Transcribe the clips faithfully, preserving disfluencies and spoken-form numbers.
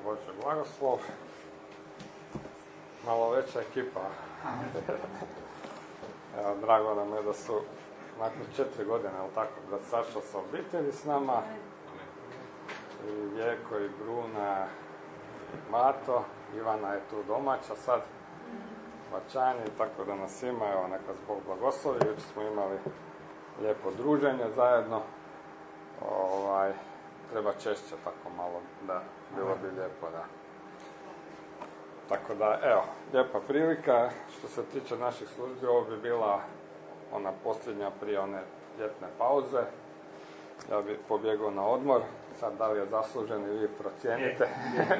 Božji blagoslov. Malo veća ekipa. Evo, drago nam je da su nakon četiri godine, ali tako, brat Saša sa obitelji s nama. I Vjeko i Bruna i Mato. Ivana je tu domaća sad. Bačani, tako da nas ima, evo, neka Bog blagoslovi. Jučer smo imali lijepo druženje zajedno. Ovaj, treba češće tako malo, da, bilo bi lijepo, da. Tako da, evo, lijepa prilika. Što se tiče naših službi, ovo bi bila ona posljednja prije one ljetne pauze. Ja bi pobjegao na odmor. Sad, da li je zaslužen i vi procijenite.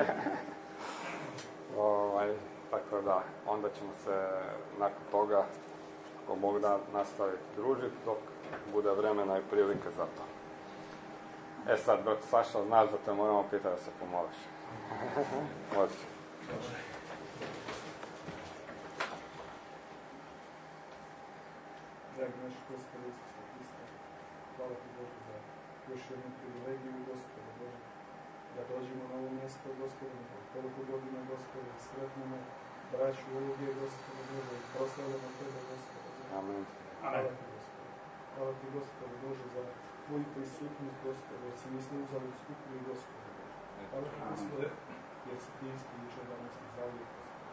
ovaj, tako da, onda ćemo se nakon toga, ako Bog da, nastaviti družiti dok bude vremena i prilike za to. E sad, brat Saša, znaš da te moramo pitati da se pomoliš. Može. Dragi naš Gospod Isus Hrista, hvala ti Bože za još jednu privilegiju, Gospode Bože, da dođemo na ovo mjesto, Gospode, koliko godina, Gospode, sretnemo braću ovdje, Gospode Bože, i proslavljamo tebe, Gospode Bože. Amen. Hvala ti, Gospode. Hvala ti, Gospode Bože, za tvoju prisutnost, Gospode, jer si nismo uzali skupili, Gospode Bože. Hvala ti, Gospode, jer si ti isti jučer danas i zavijek, Gospode.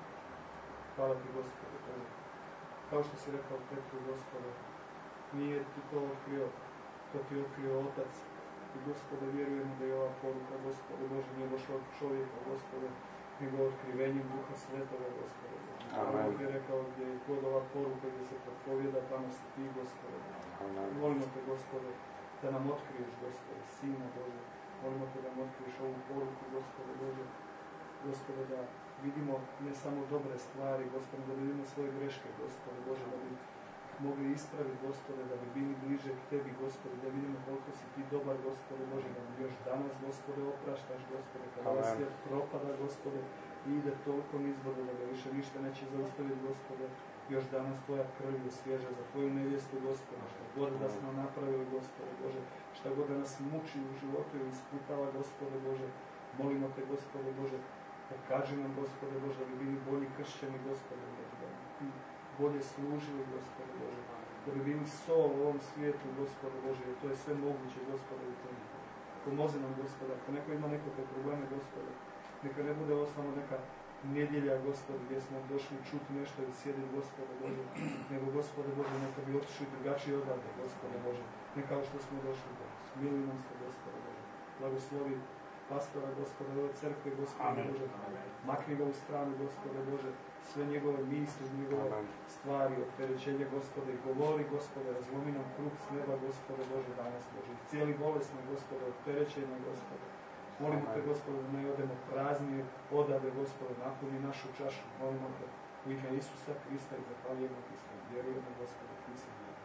Hvala ti, Gospode Bože. Kao što si rekao Petru, Gospode, nije ti to otkrio, to ti otkrio Otac. I, Gospode, vjerujemo da je ova poruka, Gospode Bože, nije došla od čovjeka, Gospode, nego otkrivenjem Duha Svetoga, Gospode. Amen. Ti je rekao gdje je god ova poruka gdje se propovjeda, tamo si ti, Gospode. Amen. Molimo te, Gospode, da nam otkriješ, Gospode, Sina Bože. Molimo te da nam otkriješ ovu poruku, Gospode Bože. Gospode, da vidimo ne samo dobre stvari, Gospode, da vidimo svoje greške, Gospode Bože, da bi mogli ispraviti, Gospode, da bi bili bliže k tebi, Gospode, da vidimo koliko si ti dobar, Gospode Bože, da nam još danas, Gospode, opraštaš, Gospode, kada ovaj svijet propada, Gospode, i ide toliko nizbrdo da ga više ništa neće zaustaviti, Gospode, još danas tvoja krv je svježa za tvoju nevjestu, Gospode, šta god da smo napravili, Gospode Bože, šta god da nas muči u životu i isputava, Gospode Bože, molimo te, Gospode Bože, pokaži nam, Gospode Bože, da bi bili bolji kršćani, Gospode Bože, da bi ti bolje služili, Gospode Bože, da bi bili sol u ovom svijetu, Gospode Bože, jer to je sve moguće, Gospode, u tebi. Pomozi nam, Gospode, ako neko ima nekakve probleme, Gospode, neka ne bude ovo samo neka nedjelja, Gospode, gdje smo došli čuti nešto i sjediti, Gospode Bože, nego, Gospode Bože, neka bi otišli drugačije odavde, Gospode Bože, ne kao što smo došli, Bože. Smiluj nam se, Gospode Bože, blagoslovi pastora, Gospode, ove crkve, Gospode Amen. Bože, makni ga u stranu, Gospode Bože, sve njegove misli, njegove Amen. Stvari, opterećenje, Gospode, govori, Gospode, razlomi nam kruh s neba, Gospode Bože, danas, Bože, cijeli bolesni, Gospode, opterećenje, Gospode, molimo te, Gospode, da ne odemo prazni odave, Gospode, napuni našu čašu, molimo te u ime Isusa Krista i zahvaljujemo ti se, vjerujemo, Gospode, ti si vjerujem.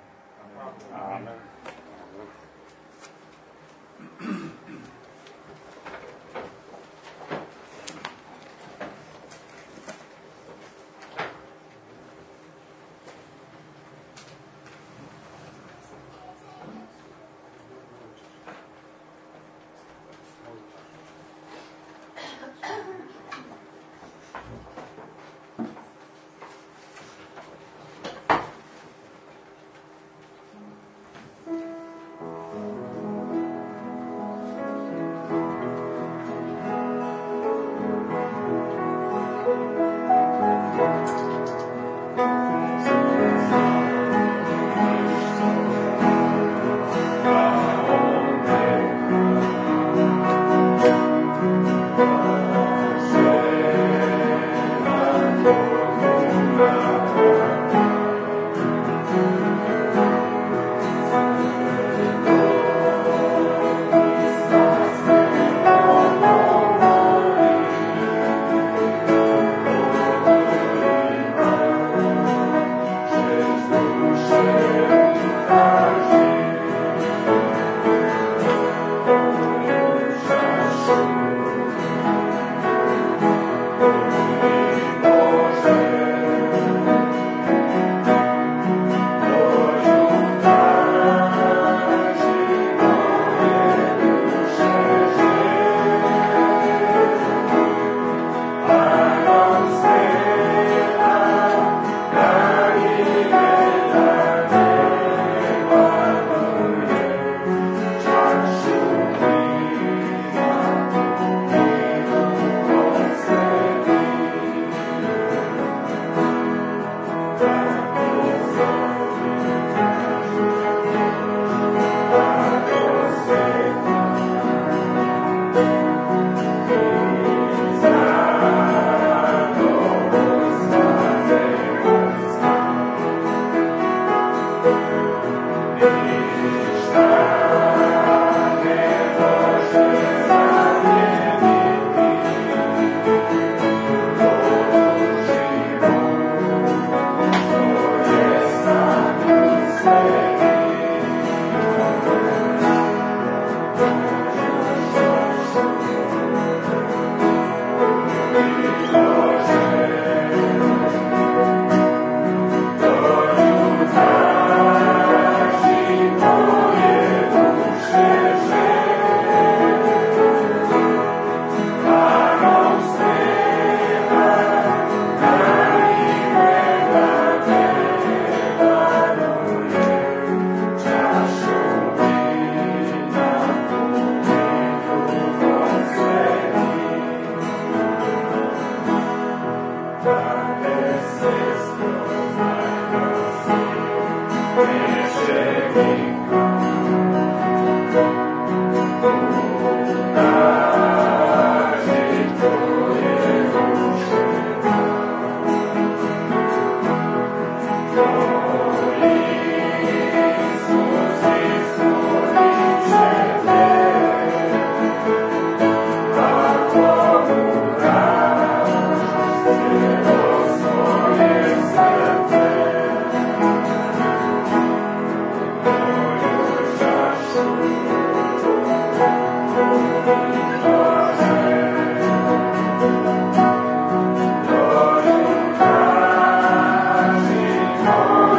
Amen. Amen. Amen. Oh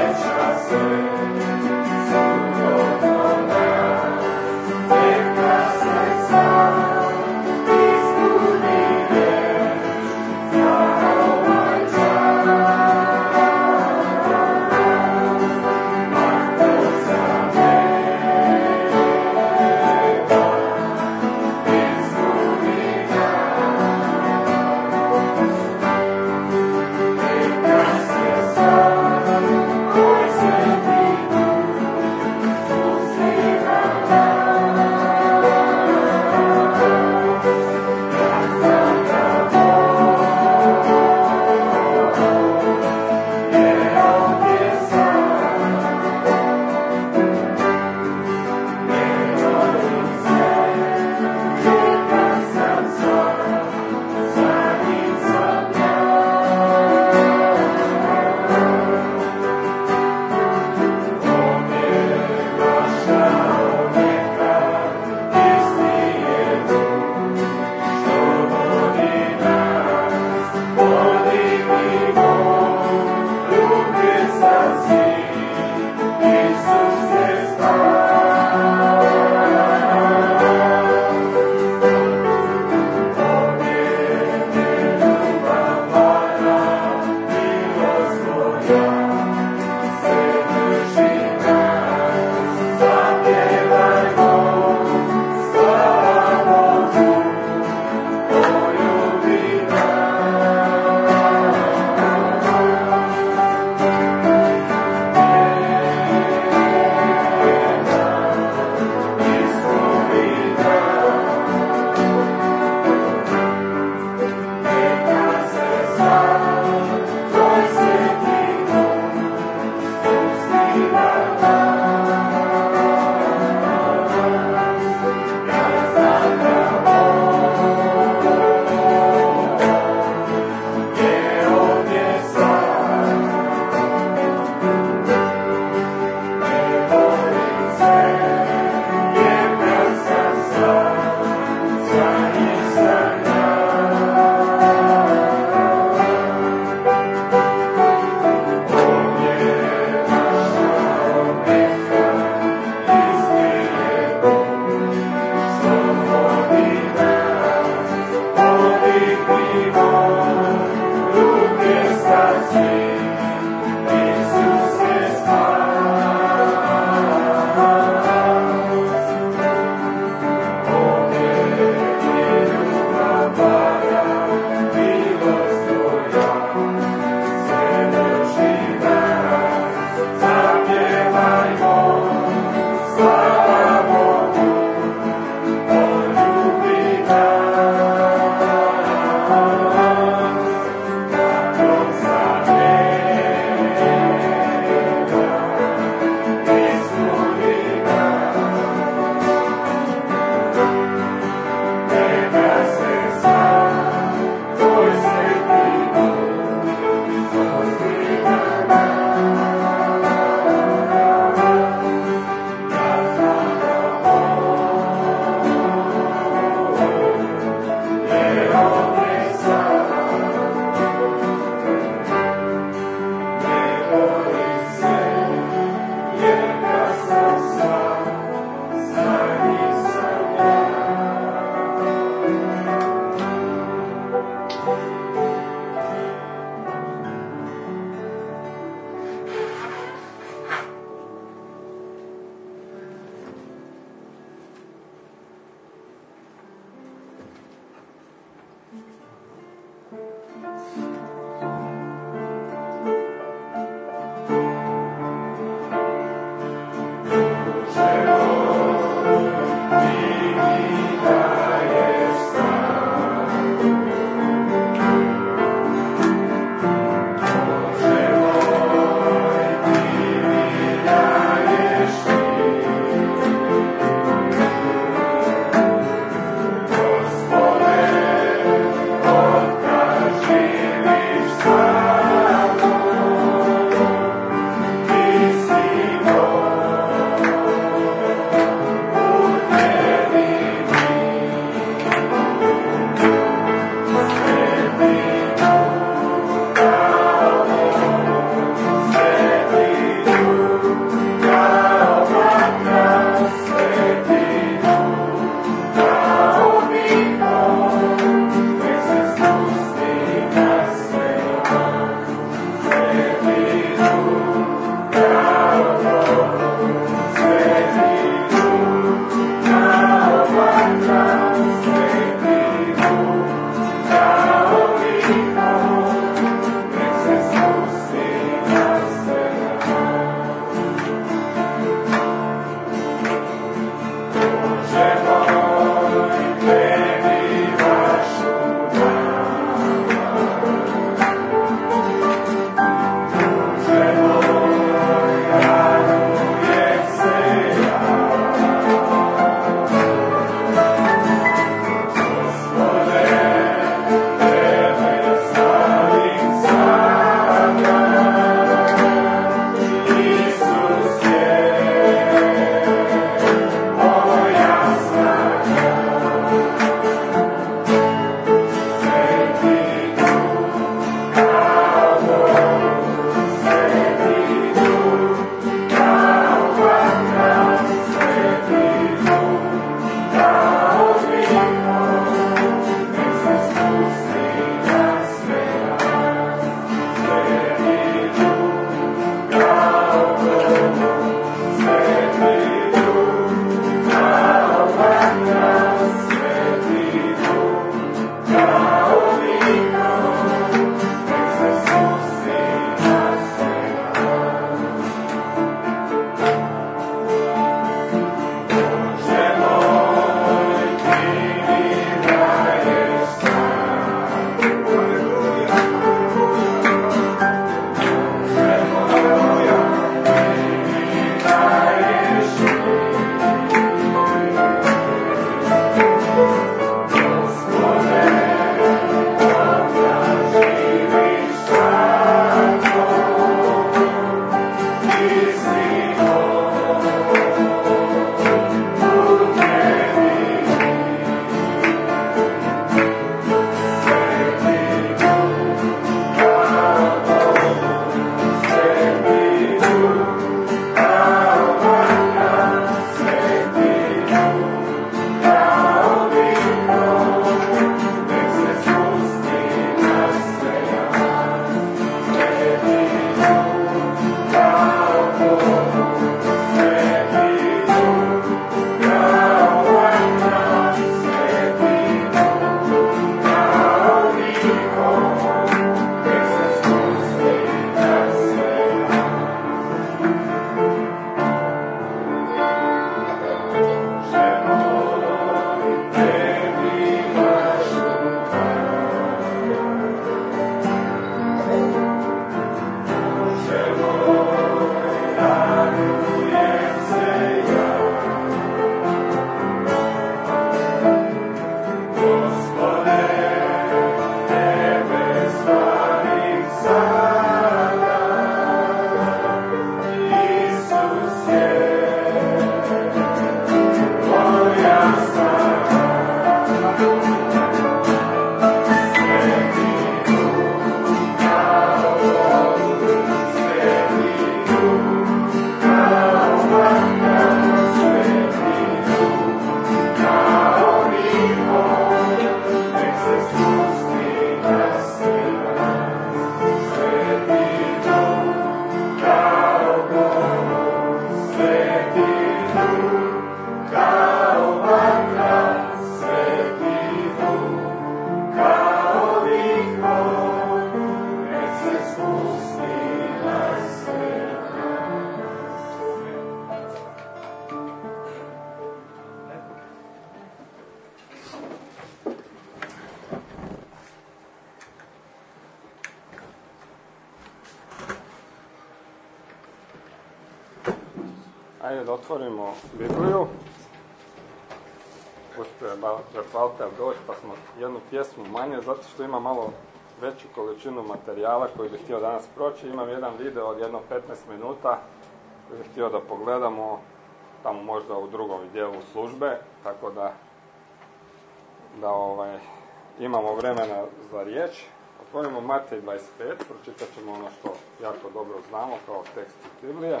Ajde da otvorimo Bibliju. Uspio je brat Valter doći, pa smo jednu pjesmu manje, zato što ima malo veću količinu materijala koji bih htio danas proći. Imam jedan video od jedno petnaest minuta koji bih htio da pogledamo tamo možda u drugom dijelu službe, tako da, da ovaj, imamo vremena za riječ. Otvorimo Matej dvadeset pet, pročitat ćemo ono što jako dobro znamo kao tekst iz Biblije.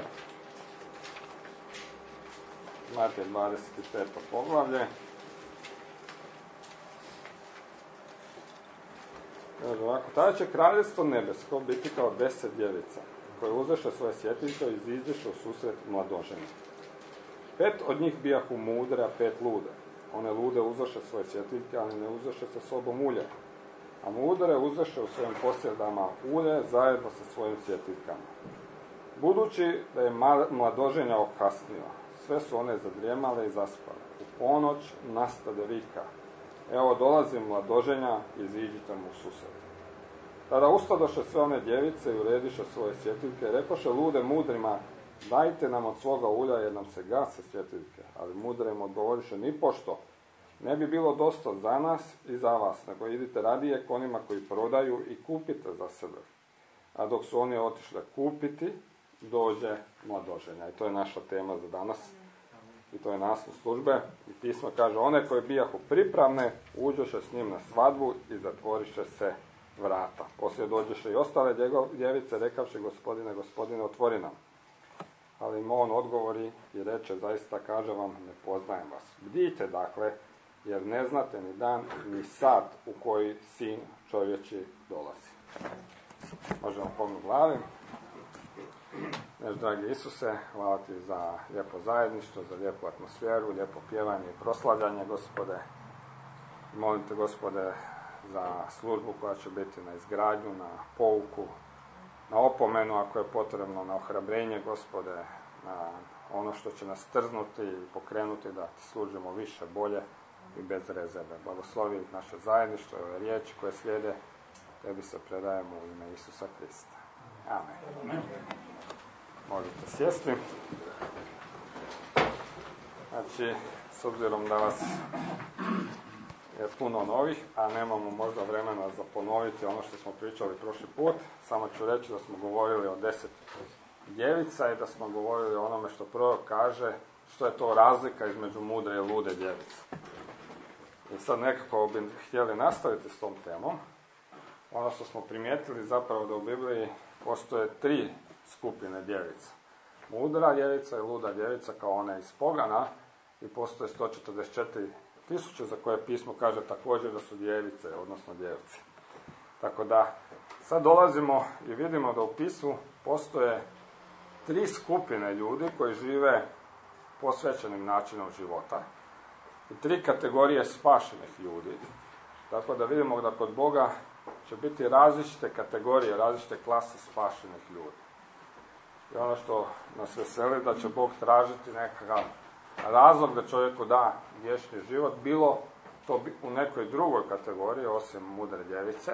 Matej dvadeset peto poglavlje. Kaže ovako, tada će kraljevstvo nebesko biti kao deset djevica, koje uzeše svoje svjetiljke i iziđeše u susret mladoženja. Pet od njih bijahu mudre, a pet lude. One lude uzeše svoje svjetiljke, ali ne uzeše sa sobom ulje. A mudre uzeše u svojim posjedama ulje zajedno sa svojim svjetiljkama. Budući da je mladoženja okasnila, sve su one zadrijemale i zaspale. U ponoć nastade vika. Evo dolazi mladoženja, iziđite mu u susret. Tada ustadoše sve one djevice i urediše svoje svjetiljke i rekoše lude mudrima, dajte nam od svoga ulja jer nam se gase svjetiljke. Ali mudre im odgovoriše, nipošto, ne bi bilo dosta za nas i za vas, nego idite radije k onima koji prodaju i kupite za sebe. A dok su oni otišli kupiti, dođe mladoženja. I to je naša tema za danas. I to je naslov službe. I pismo kaže, one koje bijahu pripravne, uđoše s njim na svadbu i zatvoriše se vrata. Poslije dođeše i ostale djevice, rekavši, gospodine, gospodine, otvori nam. Ali im on odgovori i reče, zaista kaže vam, ne poznajem vas. Bdijte, dakle, jer ne znate ni dan, ni sat u koji sin čovječi dolazi. Možemo pomnu glavi. Naš dragi Isuse, hvala ti za lijepo zajedništvo, za lijepu atmosferu, lijepo pjevanje i proslavljanje, Gospode. Molim te, Gospode, za službu koja će biti na izgradnju, na pouku, na opomenu ako je potrebno, na ohrabrenje, Gospode, na ono što će nas trznuti i pokrenuti da ti služimo više, bolje i bez rezerve. Blagoslovi naše zajedništvo, ove riječi koje slijede, tebi se predajemo u ime Isusa Krista. Amen. Možete sjesti. Znači, s obzirom da vas je puno novih, a nemamo možda vremena za ponoviti ono što smo pričali prošli put, samo ću reći da smo govorili o deset djevica i da smo govorili o onome što prorok kaže, što je to razlika između mudre i lude djevice. I sad nekako bi htjeli nastaviti s tom temom. Ono što smo primijetili zapravo da u Bibliji postoje tri skupine djevica. Mudra djevica i luda djevica kao one iz pogana i postoje sto četrdeset četiri tisuće za koje pismo kaže također da su djevice, odnosno djevice. Tako da sad dolazimo i vidimo da u pismu postoje tri skupine ljudi koji žive posvećenim načinom života i tri kategorije spašenih ljudi. Tako da vidimo da kod Boga će biti različite kategorije, različite klase spašenih ljudi. I ono što nas veseli da će Bog tražiti nekakav razlog da čovjeku da vječni život, bilo to u nekoj drugoj kategoriji, osim mudre djevice,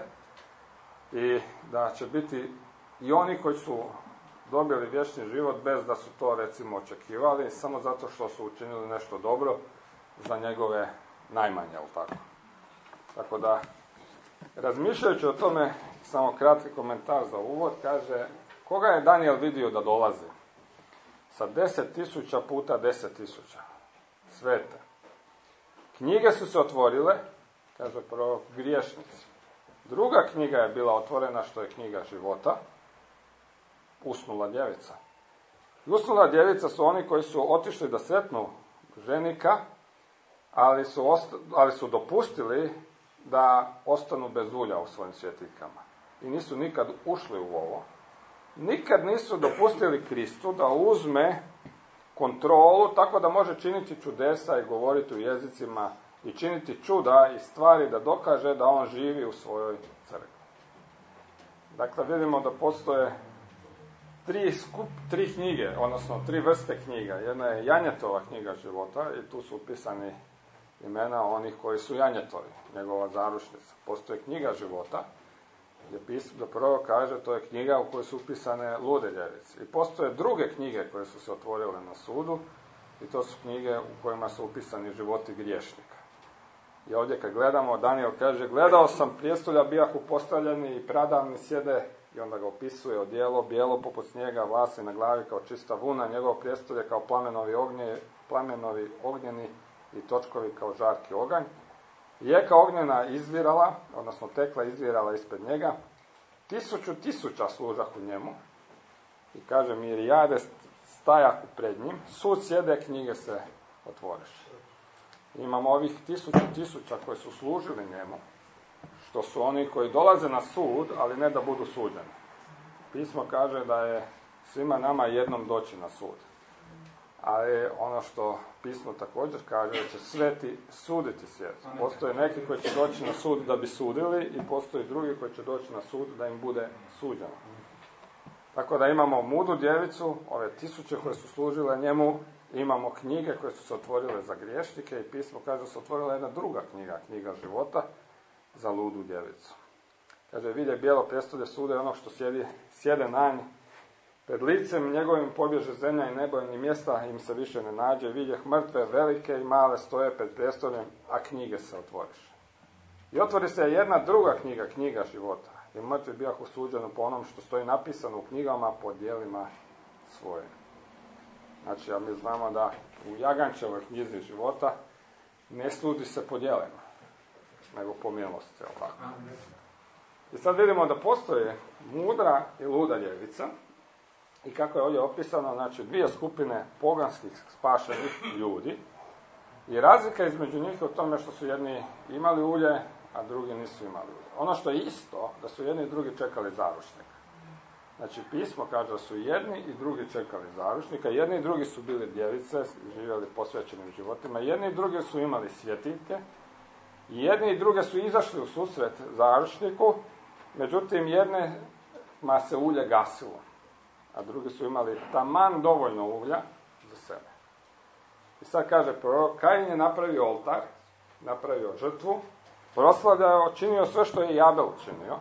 i da će biti i oni koji su dobili vječni život bez da su to recimo očekivali, samo zato što su učinili nešto dobro za njegove najmanje, jel tako? Tako da, razmišljajući o tome, samo kratki komentar za uvod, kaže, koga je Danijel vidio da dolazi? Sa deset tisuća puta deset tisuća. Svete. Knjige su se otvorile, kaže prorok, griješnici. Druga knjiga je bila otvorena, što je knjiga života, usnula djevica. I usnula djevica su oni koji su otišli da sretnu ženika, ali su, osta- ali su dopustili da ostanu bez ulja u svojim svjetiljkama. I nisu nikad ušli u ovo. Nikad nisu dopustili Kristu da uzme kontrolu tako da može činiti čudesa i govoriti u jezicima i činiti čuda i stvari da dokaže da on živi u svojoj crkvi. Dakle, vidimo da postoje tri, skup, tri knjige, odnosno tri vrste knjiga. Jedna je Janjetova knjiga života i tu su upisani imena onih koji su Janjetovi, njegova zaručnica. Postoji knjiga života gdje pismo prvo kaže, to je knjiga u kojoj su upisane lude ljevice. I postoje druge knjige koje su se otvorile na sudu, i to su knjige u kojima su upisani životi griješnika. I ovdje kad gledamo, Daniel kaže, gledao sam prijestolja bijahu postavljeni i pradavni sjede, i onda ga opisuje odijelo, bijelo poput snijega, vlasy na glavi kao čista vuna, njegovo prijestolje kao plamenovi, ognje, plamenovi ognjeni i točkovi kao žarki oganj. Rijeka ognjena izvirala, odnosno tekla izvirala ispred njega, tisuću tisuća služah u njemu, i kaže mirijade stajaku pred njim, sud sjede, knjige se otvoriše. Imamo ovih tisuću tisuća koji su služili njemu, što su oni koji dolaze na sud, ali ne da budu suđeni. Pismo kaže da je svima nama jednom doći na sud. Ali ono što pismo također kaže, da će sveti suditi svijet. Postoje neki koji će doći na sud da bi sudili i postoje drugi koji će doći na sud da im bude suđeno. Tako da imamo mudru djevicu, ove tisuće koje su služile njemu, imamo knjige koje su se otvorile za griješnike i pismo kaže da se otvorila jedna druga knjiga, knjiga života, za ludu djevicu. Kaže, vidje bijelo prijestolje suda i onog što sjedi, sjede na nj. Pred licem njegovim pobježe zemlja i nebo, ni mjesta im se više ne nađe. Vidjeh mrtve, velike i male stoje pred prijestoljem, a knjige se otvoriše. I otvori se jedna druga knjiga, knjiga života. I mrtvi bijahu suđeni po onom što stoji napisano u knjigama po djelima svojim. Znači, a mi znamo da u Jagančevoj knjizi života ne sudi se po djelima, nego po milosti. I sad vidimo da postoje mudra i luda ljevica, i kako je ovdje opisano, znači dvije skupine poganskih spašenih ljudi, i razlika između njih je u tome što su jedni imali ulje, a drugi nisu imali ulje. Ono što je isto, da su jedni i drugi čekali zaručnika. Znači, pismo kaže da su jedni i drugi čekali zaručnika, jedni i drugi su bili djevice, živjeli posvećenim životima, jedni i drugi su imali svjetiljke, i jedni i druge su izašli u susret zaručniku, međutim, jednima se ulje gasilo, a drugi su imali taman dovoljno ulja za sebe. I sad kaže prorok, Kain je napravio oltar, napravio žrtvu, proslavljao, činio sve što je i Abel činio,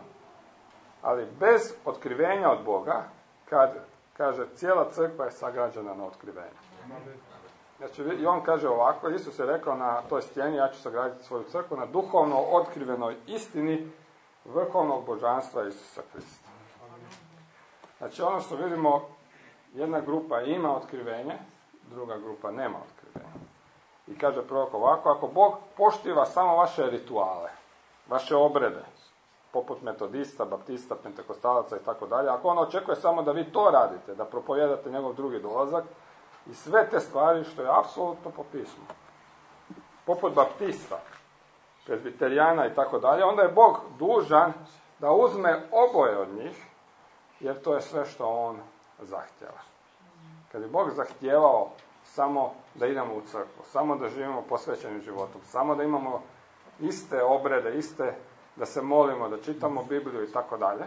ali bez otkrivenja od Boga, kad, kaže, cijela crkva je sagrađena na otkrivenju. Znači, i on kaže ovako, Isus je rekao na toj stijeni, ja ću sagraditi svoju crkvu na duhovno otkrivenoj istini vrhovnog božanstva Isusa Krista. Znači, ono što vidimo, jedna grupa ima otkrivenje, druga grupa nema otkrivenje. I kaže prorok ovako, ako Bog poštiva samo vaše rituale, vaše obrede, poput metodista, baptista, pentekostalaca i tako dalje, ako on očekuje samo da vi to radite, da propovijedate njegov drugi dolazak, i sve te stvari što je apsolutno po pismu, poput baptista, prezbiterijana i tako dalje, onda je Bog dužan da uzme oboje od njih, jer to je sve što on zahtjeva. Kad bi Bog zahtijevao samo da idemo u crkvu, samo da živimo posvećenim životom, samo da imamo iste obrede, iste, da se molimo, da čitamo Bibliju i tako dalje,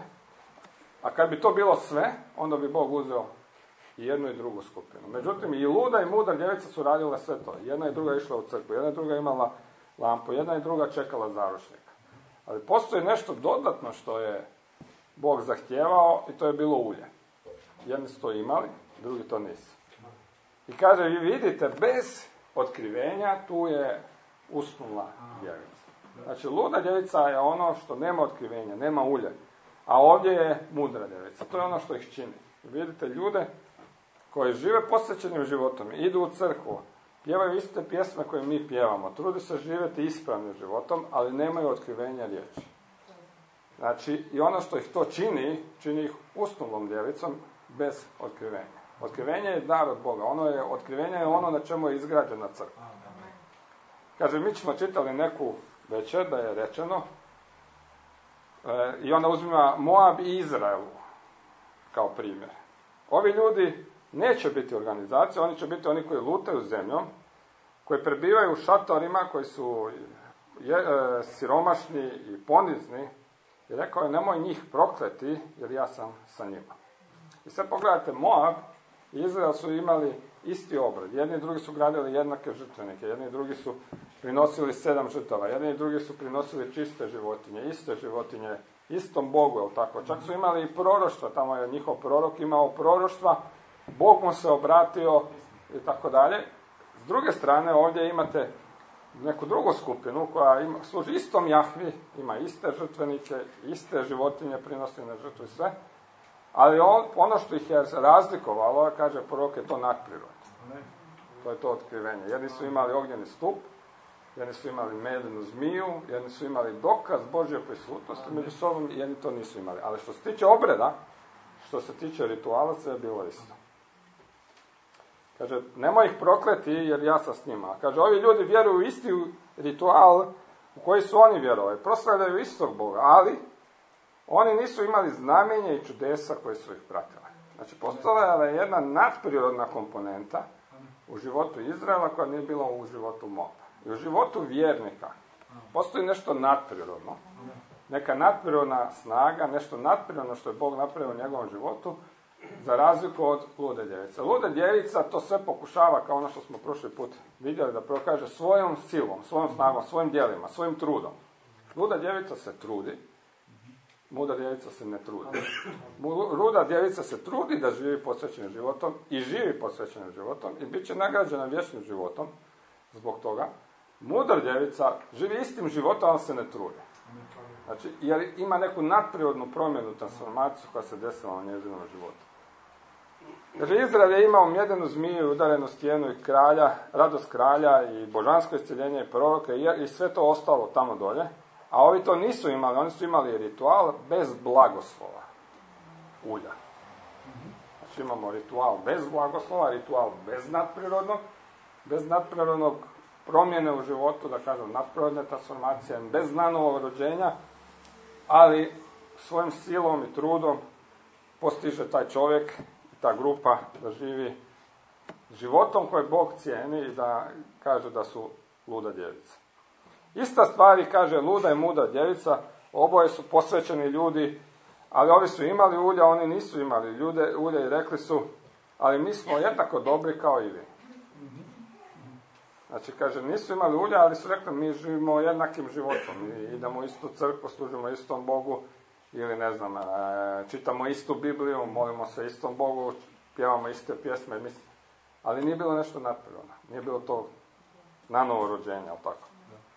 a kad bi to bilo sve, onda bi Bog uzeo i jednu i drugu skupinu. Međutim, i luda i mudra djevica su radile sve to. Jedna i druga išla u crkvu, jedna i druga imala lampu, jedna i druga čekala zaručnika. Ali postoji nešto dodatno što je Bog zahtijevao, i to je bilo ulje. Jedni su to imali, drugi to nisu. I kaže, vi vidite, bez otkrivenja tu je usnula djevica. Znači, luda djevica je ono što nema otkrivenja, nema ulje. A ovdje je mudra djevica. To je ono što ih čini. Vidite ljude koji žive posvećenim životom, idu u crkvu, pjevaju iste pjesme koje mi pjevamo, trude se živjeti ispravnim životom, ali nemaju otkrivenja riječi. Znači, i ono što ih to čini, čini ih usnulom djevicom bez otkrivenja. Otkrivenje je dar od Boga. Ono je, otkrivenje je ono na čemu je izgrađena crkva. Kaže, mi smo čitali neku večer da je rečeno, e, i onda uzima Moab i Izrael kao primjer. Ovi ljudi neće biti organizacija, oni će biti oni koji lutaju zemljom, koji prebivaju u šatorima, koji su je, e, siromašni i ponizni, i rekao je, nemoj njih prokleti, jer ja sam sa njima. I sad pogledajte, Moab i Izrael su imali isti obred. Jedni i drugi su gradili jednake žrtvenike, jedni i drugi su prinosili sedam žrtava. Jedni i drugi su prinosili čiste životinje, iste životinje, istom Bogu, jel tako? Čak su imali i proroštva, tamo je njihov prorok imao proroštva, Bog mu se obratio i tako dalje. S druge strane, ovdje imate neku drugu skupinu koja ima, služi istom Jahvi, ima iste žrtvenike, iste životinje prinosi na žrtvu i sve, ali on, ono što ih je razlikovalo, kaže prorok, je to nadprirodno. To je to otkrivenje. Jedni su imali ognjeni stup, jedni su imali medenu zmiju, jedni su imali dokaz Božje prisutnosti, među sobom jedni to nisu imali. Ali što se tiče obreda, što se tiče rituala, sve je bilo isto. Kaže, nemoj ih prokleti jer ja sam s njima. Kaže, ovi ljudi vjeruju u isti ritual u koji su oni vjerovali. Proslavljaju istog Boga, ali oni nisu imali znamenja i čudesa koje su ih pratile. Znači, postojala je jedna nadprirodna komponenta u životu Izraela koja nije bila u životu Moaba. I u životu vjernika postoji nešto nadprirodno. Neka nadprirodna snaga, nešto nadprirodno što je Bog napravio u njegovom životu, za razliku od lude djevice. Luda djevica to sve pokušava, kao ono što smo prošli put vidjeli, da prokaže svojom silom, svojom snagom, svojim djelima, svojim trudom. Luda djevica se trudi, mudra djevica se ne trudi. Luda djevica se trudi da živi posvećenim životom i živi posvećenim životom i bit će nagrađena vječnim životom zbog toga. Mudra djevica živi istim životom, ali se ne trudi. Znači, jer ima neku nadprirodnu promjenu, transformaciju koja se desila u njezinom životu. Jer Izrael je imao mjedenu zmiju, udarenu stijenu i kralja, radost kralja i božansko iscjeljenje i proroke i sve to ostalo tamo dolje. A ovi to nisu imali, oni su imali ritual bez blagoslova, ulja. Znači imamo ritual bez blagoslova, ritual bez nadprirodnog, bez nadprirodnog promjene u životu, da kažem, nadprirodne transformacije, bez znanovog rođenja, ali svojim silom i trudom postiže taj čovjek, ta grupa da živi životom koje Bog cijeni i da kaže da su luda djevica. Ista stvar i kaže luda i mudra djevica, oboje su posvećeni ljudi, ali ovi su imali ulja, oni nisu imali ljude, ulja i rekli su, ali mi smo jednako dobri kao i vi. Znači, kaže, nisu imali ulja, ali su rekli, mi živimo jednakim životom, mi idemo u istu crkvu, služimo istom Bogu, ili ne znam, čitamo istu Bibliju, molimo se istom Bogu, pjevamo iste pjesme, ali nije bilo nešto nadprirodno, nije bilo to nanovo rođenje, ali tako.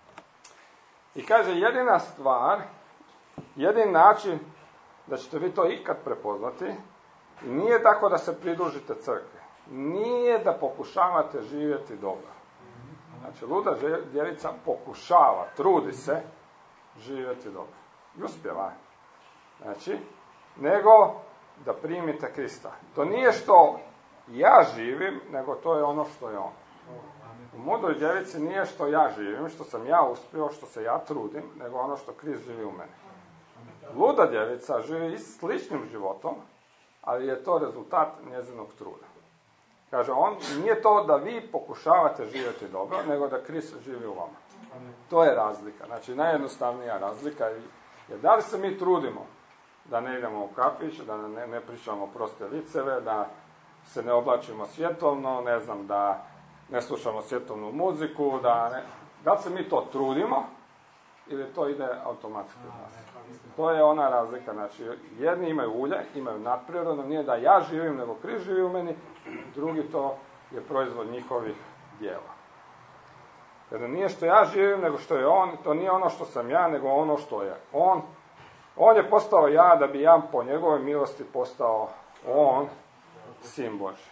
I kaže, jedina stvar, jedin način da ćete vi to ikad prepoznati, nije tako da se pridružite crkvi, nije da pokušavate živjeti dobro. Znači, luda djevica pokušava, trudi se živjeti dobro. I uspjeva. Znači, nego da primite Krista. To nije što ja živim, nego to je ono što je on. U mudroj djevici nije što ja živim, što sam ja uspio, što se ja trudim, nego ono što Krist živi u meni. Luda djevica živi sličnim životom, ali je to rezultat njezinog truda. Kaže, on nije to da vi pokušavate živjeti dobro, nego da Krist živi u vama. To je razlika. Znači, najjednostavnija razlika je, da li se mi trudimo da ne idemo u kafić, da ne, ne pričamo proste viceve, da se ne oblačimo svjetovno, ne znam, da ne slušamo svjetovnu muziku, da ne... Da li se mi to trudimo ili to ide automatski od nas? To je ona razlika. Znači, jedni imaju ulje, imaju nadprirodno, nije da ja živim, nego Krist živi u meni, drugi to je proizvod njihovih djela. Jer nije što ja živim, nego što je on, to nije ono što sam ja, nego ono što je on. On je postao ja, da bi ja po njegovoj milosti postao on, sin Božji.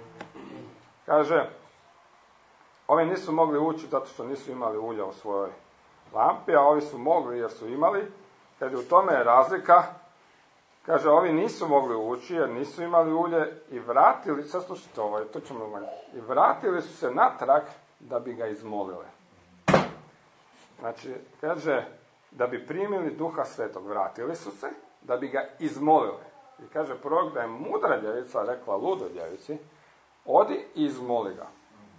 Kaže, ovi nisu mogli ući zato što nisu imali ulja u svojoj lampi, a ovi su mogli jer su imali. Kad u tome je razlika, kaže, ovi nisu mogli ući jer nisu imali ulje i vratili, sad slušajte ovo, to ćemo imati, i vratili su se natrag da bi ga izmolili. Znači, kaže, da bi primili Duha Svetog, vratili su se, da bi ga izmolili. I kaže prorok da je mudra djevica rekla ludoj djevici, odi i izmoli ga.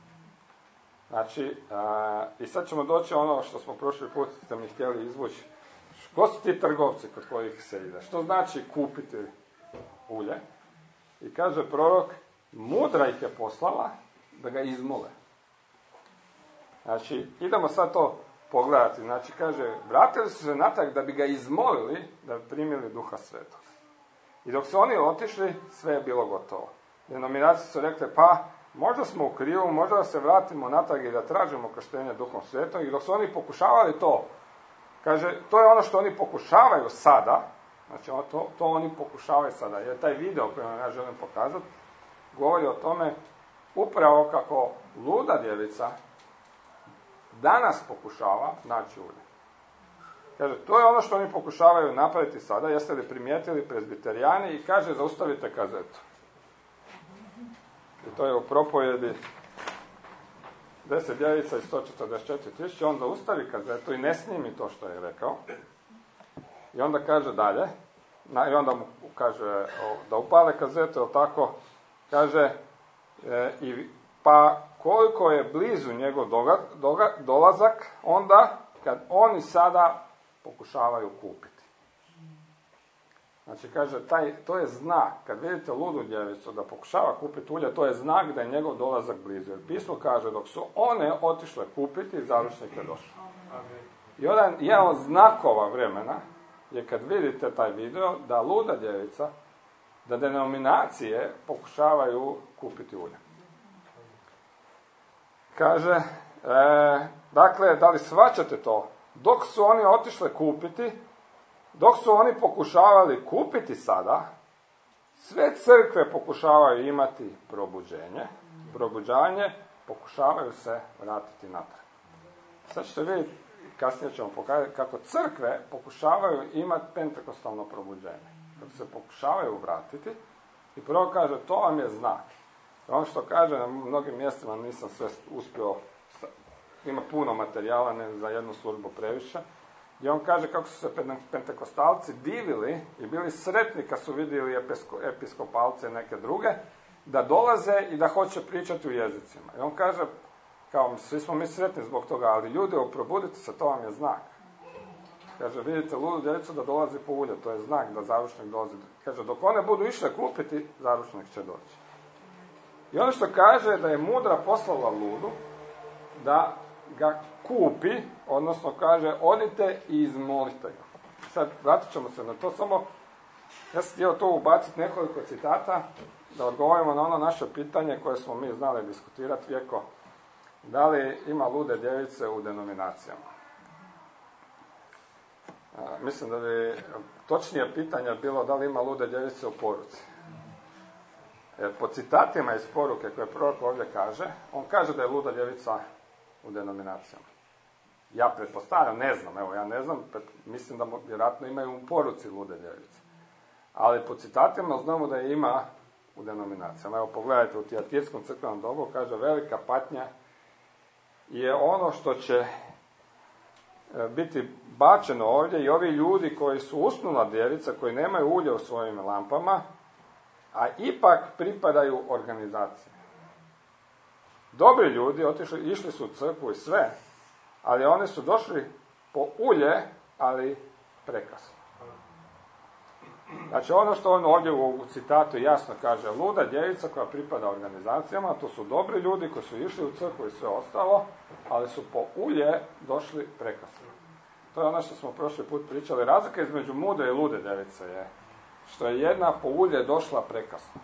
Znači, a, i sad ćemo doći ono što smo prošli put, ste mi htjeli izvući. Ko su ti trgovci kod kojih se ide? Što znači kupiti ulje? I kaže prorok, mudra ih je poslala da ga izmole. Znači, idemo sad to pogledati. Znači, kaže, vratili su se natrag da bi ga izmolili da bi primili Duha Svetog. I dok su oni otišli, sve je bilo gotovo. Denominacije su rekle, pa, možda smo u krivu, možda da se vratimo natrag i da tražimo krštenje Duhom Svetom. I dok su oni pokušavali to, kaže, to je ono što oni pokušavaju sada, znači to, to oni pokušavaju sada, jer taj video koji vam ja želim pokazati, govori o tome upravo kako luda djevica danas pokušava naći ulje. Kaže, to je ono što oni pokušavaju napraviti sada, jeste li primijetili prezbiterijani i kaže, zaustavite kazetu. I to je u propovjedi deset djevica i sto četrdeset četiri tisuće, on zaustavi kazetu i ne snimi to što je rekao. I onda kaže dalje, i onda mu kaže da upale kazetu, ili tako, kaže, e, i, pa koliko je blizu njegov doga, doga, dolazak, onda kad oni sada pokušavaju kupiti. Znači, kaže, taj, to je znak, kad vidite ludu djevicu da pokušava kupiti ulje, to je znak da je njegov dolazak blizu. Jer pismo kaže, dok su one otišle kupiti, završnik je došao. I jedan, jedan od znakova vremena je kad vidite taj video, da luda djevica, da denominacije pokušavaju kupiti ulje. Kaže, e, dakle, da li shvaćate to? Dok su oni otišle kupiti, dok su oni pokušavali kupiti sada, sve crkve pokušavaju imati probuđenje, probuđanje, pokušavaju se vratiti natrag. Sad ćete vidjeti, kasnije ćemo pokazati kako crkve pokušavaju imati pentekostalno probuđenje. Kako se pokušavaju vratiti i prvo kaže, to vam je znak. Ono što kaže, na mnogim mjestima nisam sve uspio, ima puno materijala, ne za jednu službu previše, i on kaže kako su se pentekostalci divili i bili sretni kad su vidjeli episko, episkopalce neke druge, da dolaze i da hoće pričati u jezicima. I on kaže, kao svi smo mi sretni zbog toga, ali ljudi, probudite se, to vam je znak. Kaže, vidite ludu djevicu da dolazi po ulje, to je znak da zaručnik dolazi. Kaže, dok one budu išle kupiti, zaručnik će doći. I ono što kaže da je mudra poslala ludu da ga kupi, odnosno kaže, odite i izmolite ga. Sad, vratit ćemo se na to, samo ja sam htio to ubaciti nekoliko citata, da odgovorimo na ono naše pitanje koje smo mi znali diskutirati vijeko, da li ima lude djevice u denominacijama. A, mislim da bi točnije pitanje bilo da li ima lude djevice u poruci. Jer po citatima iz poruke koje prorok ovdje kaže, on kaže da je luda djevica u denominacijama. Ja pretpostavljam, ne znam, evo ja ne znam, mislim da vjerojatno imaju u poruci lude djevice. Ali po citatima znamo da je ima u denominacijama. Evo pogledajte, u Tijatirskom crkvenom dobu kaže, velika patnja je ono što će biti bačeno ovdje i ovi ljudi koji su usnula djevica, koji nemaju ulje u svojim lampama, a ipak pripadaju organizaciji. Dobri ljudi otišli, išli su u crkvu i sve, ali oni su došli po ulje, ali prekasno. Znači ono što on ovdje u citatu jasno kaže, luda djevica koja pripada organizacijama, to su dobri ljudi koji su išli u crkvu i sve ostalo, ali su po ulje došli prekasno. To je ono što smo prošli put pričali. Razlika između mudre i lude djevice je što je jedna po ulje došla prekasno.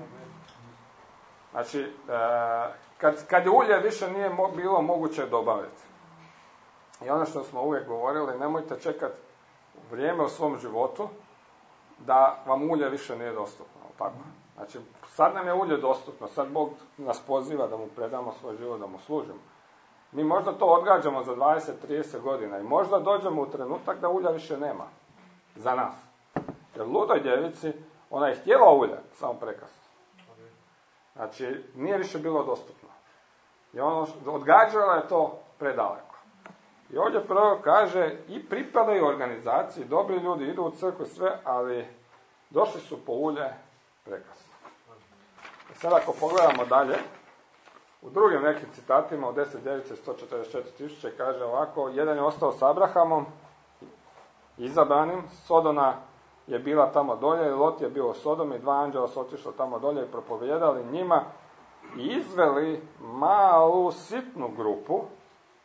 Znači, e, kad, kad je ulje više nije mo, bilo moguće dobaviti. I ono što smo uvijek govorili, nemojte čekati vrijeme u svom životu da vam ulje više nije dostupno. Tako? Znači, sad nam je ulje dostupno, sad Bog nas poziva da mu predamo svoj život, da mu služimo. Mi možda to odgađamo za dvadeset do trideset godina i možda dođemo u trenutak da ulja više nema za nas. Jer ludoj djevici, ona je htjela ulje, samo prekasno. Znači, nije više bilo dostupno. I ono, odgađala je to predaleko. I ovdje prvo kaže, i pripadaju organizaciji, dobri ljudi idu u crkvu sve, ali došli su po ulje prekasno. Sad ako pogledamo dalje, u drugim nekim citatima, u deset djevica sto četrdeset četiri tisuće, kaže ovako, jedan je ostao s Abrahamom, izabranim, Sodona je bila tamo dolje, Lot je bio u Sodomi, dva anđela su otišli tamo dolje i propovijedali njima i izveli malu sitnu grupu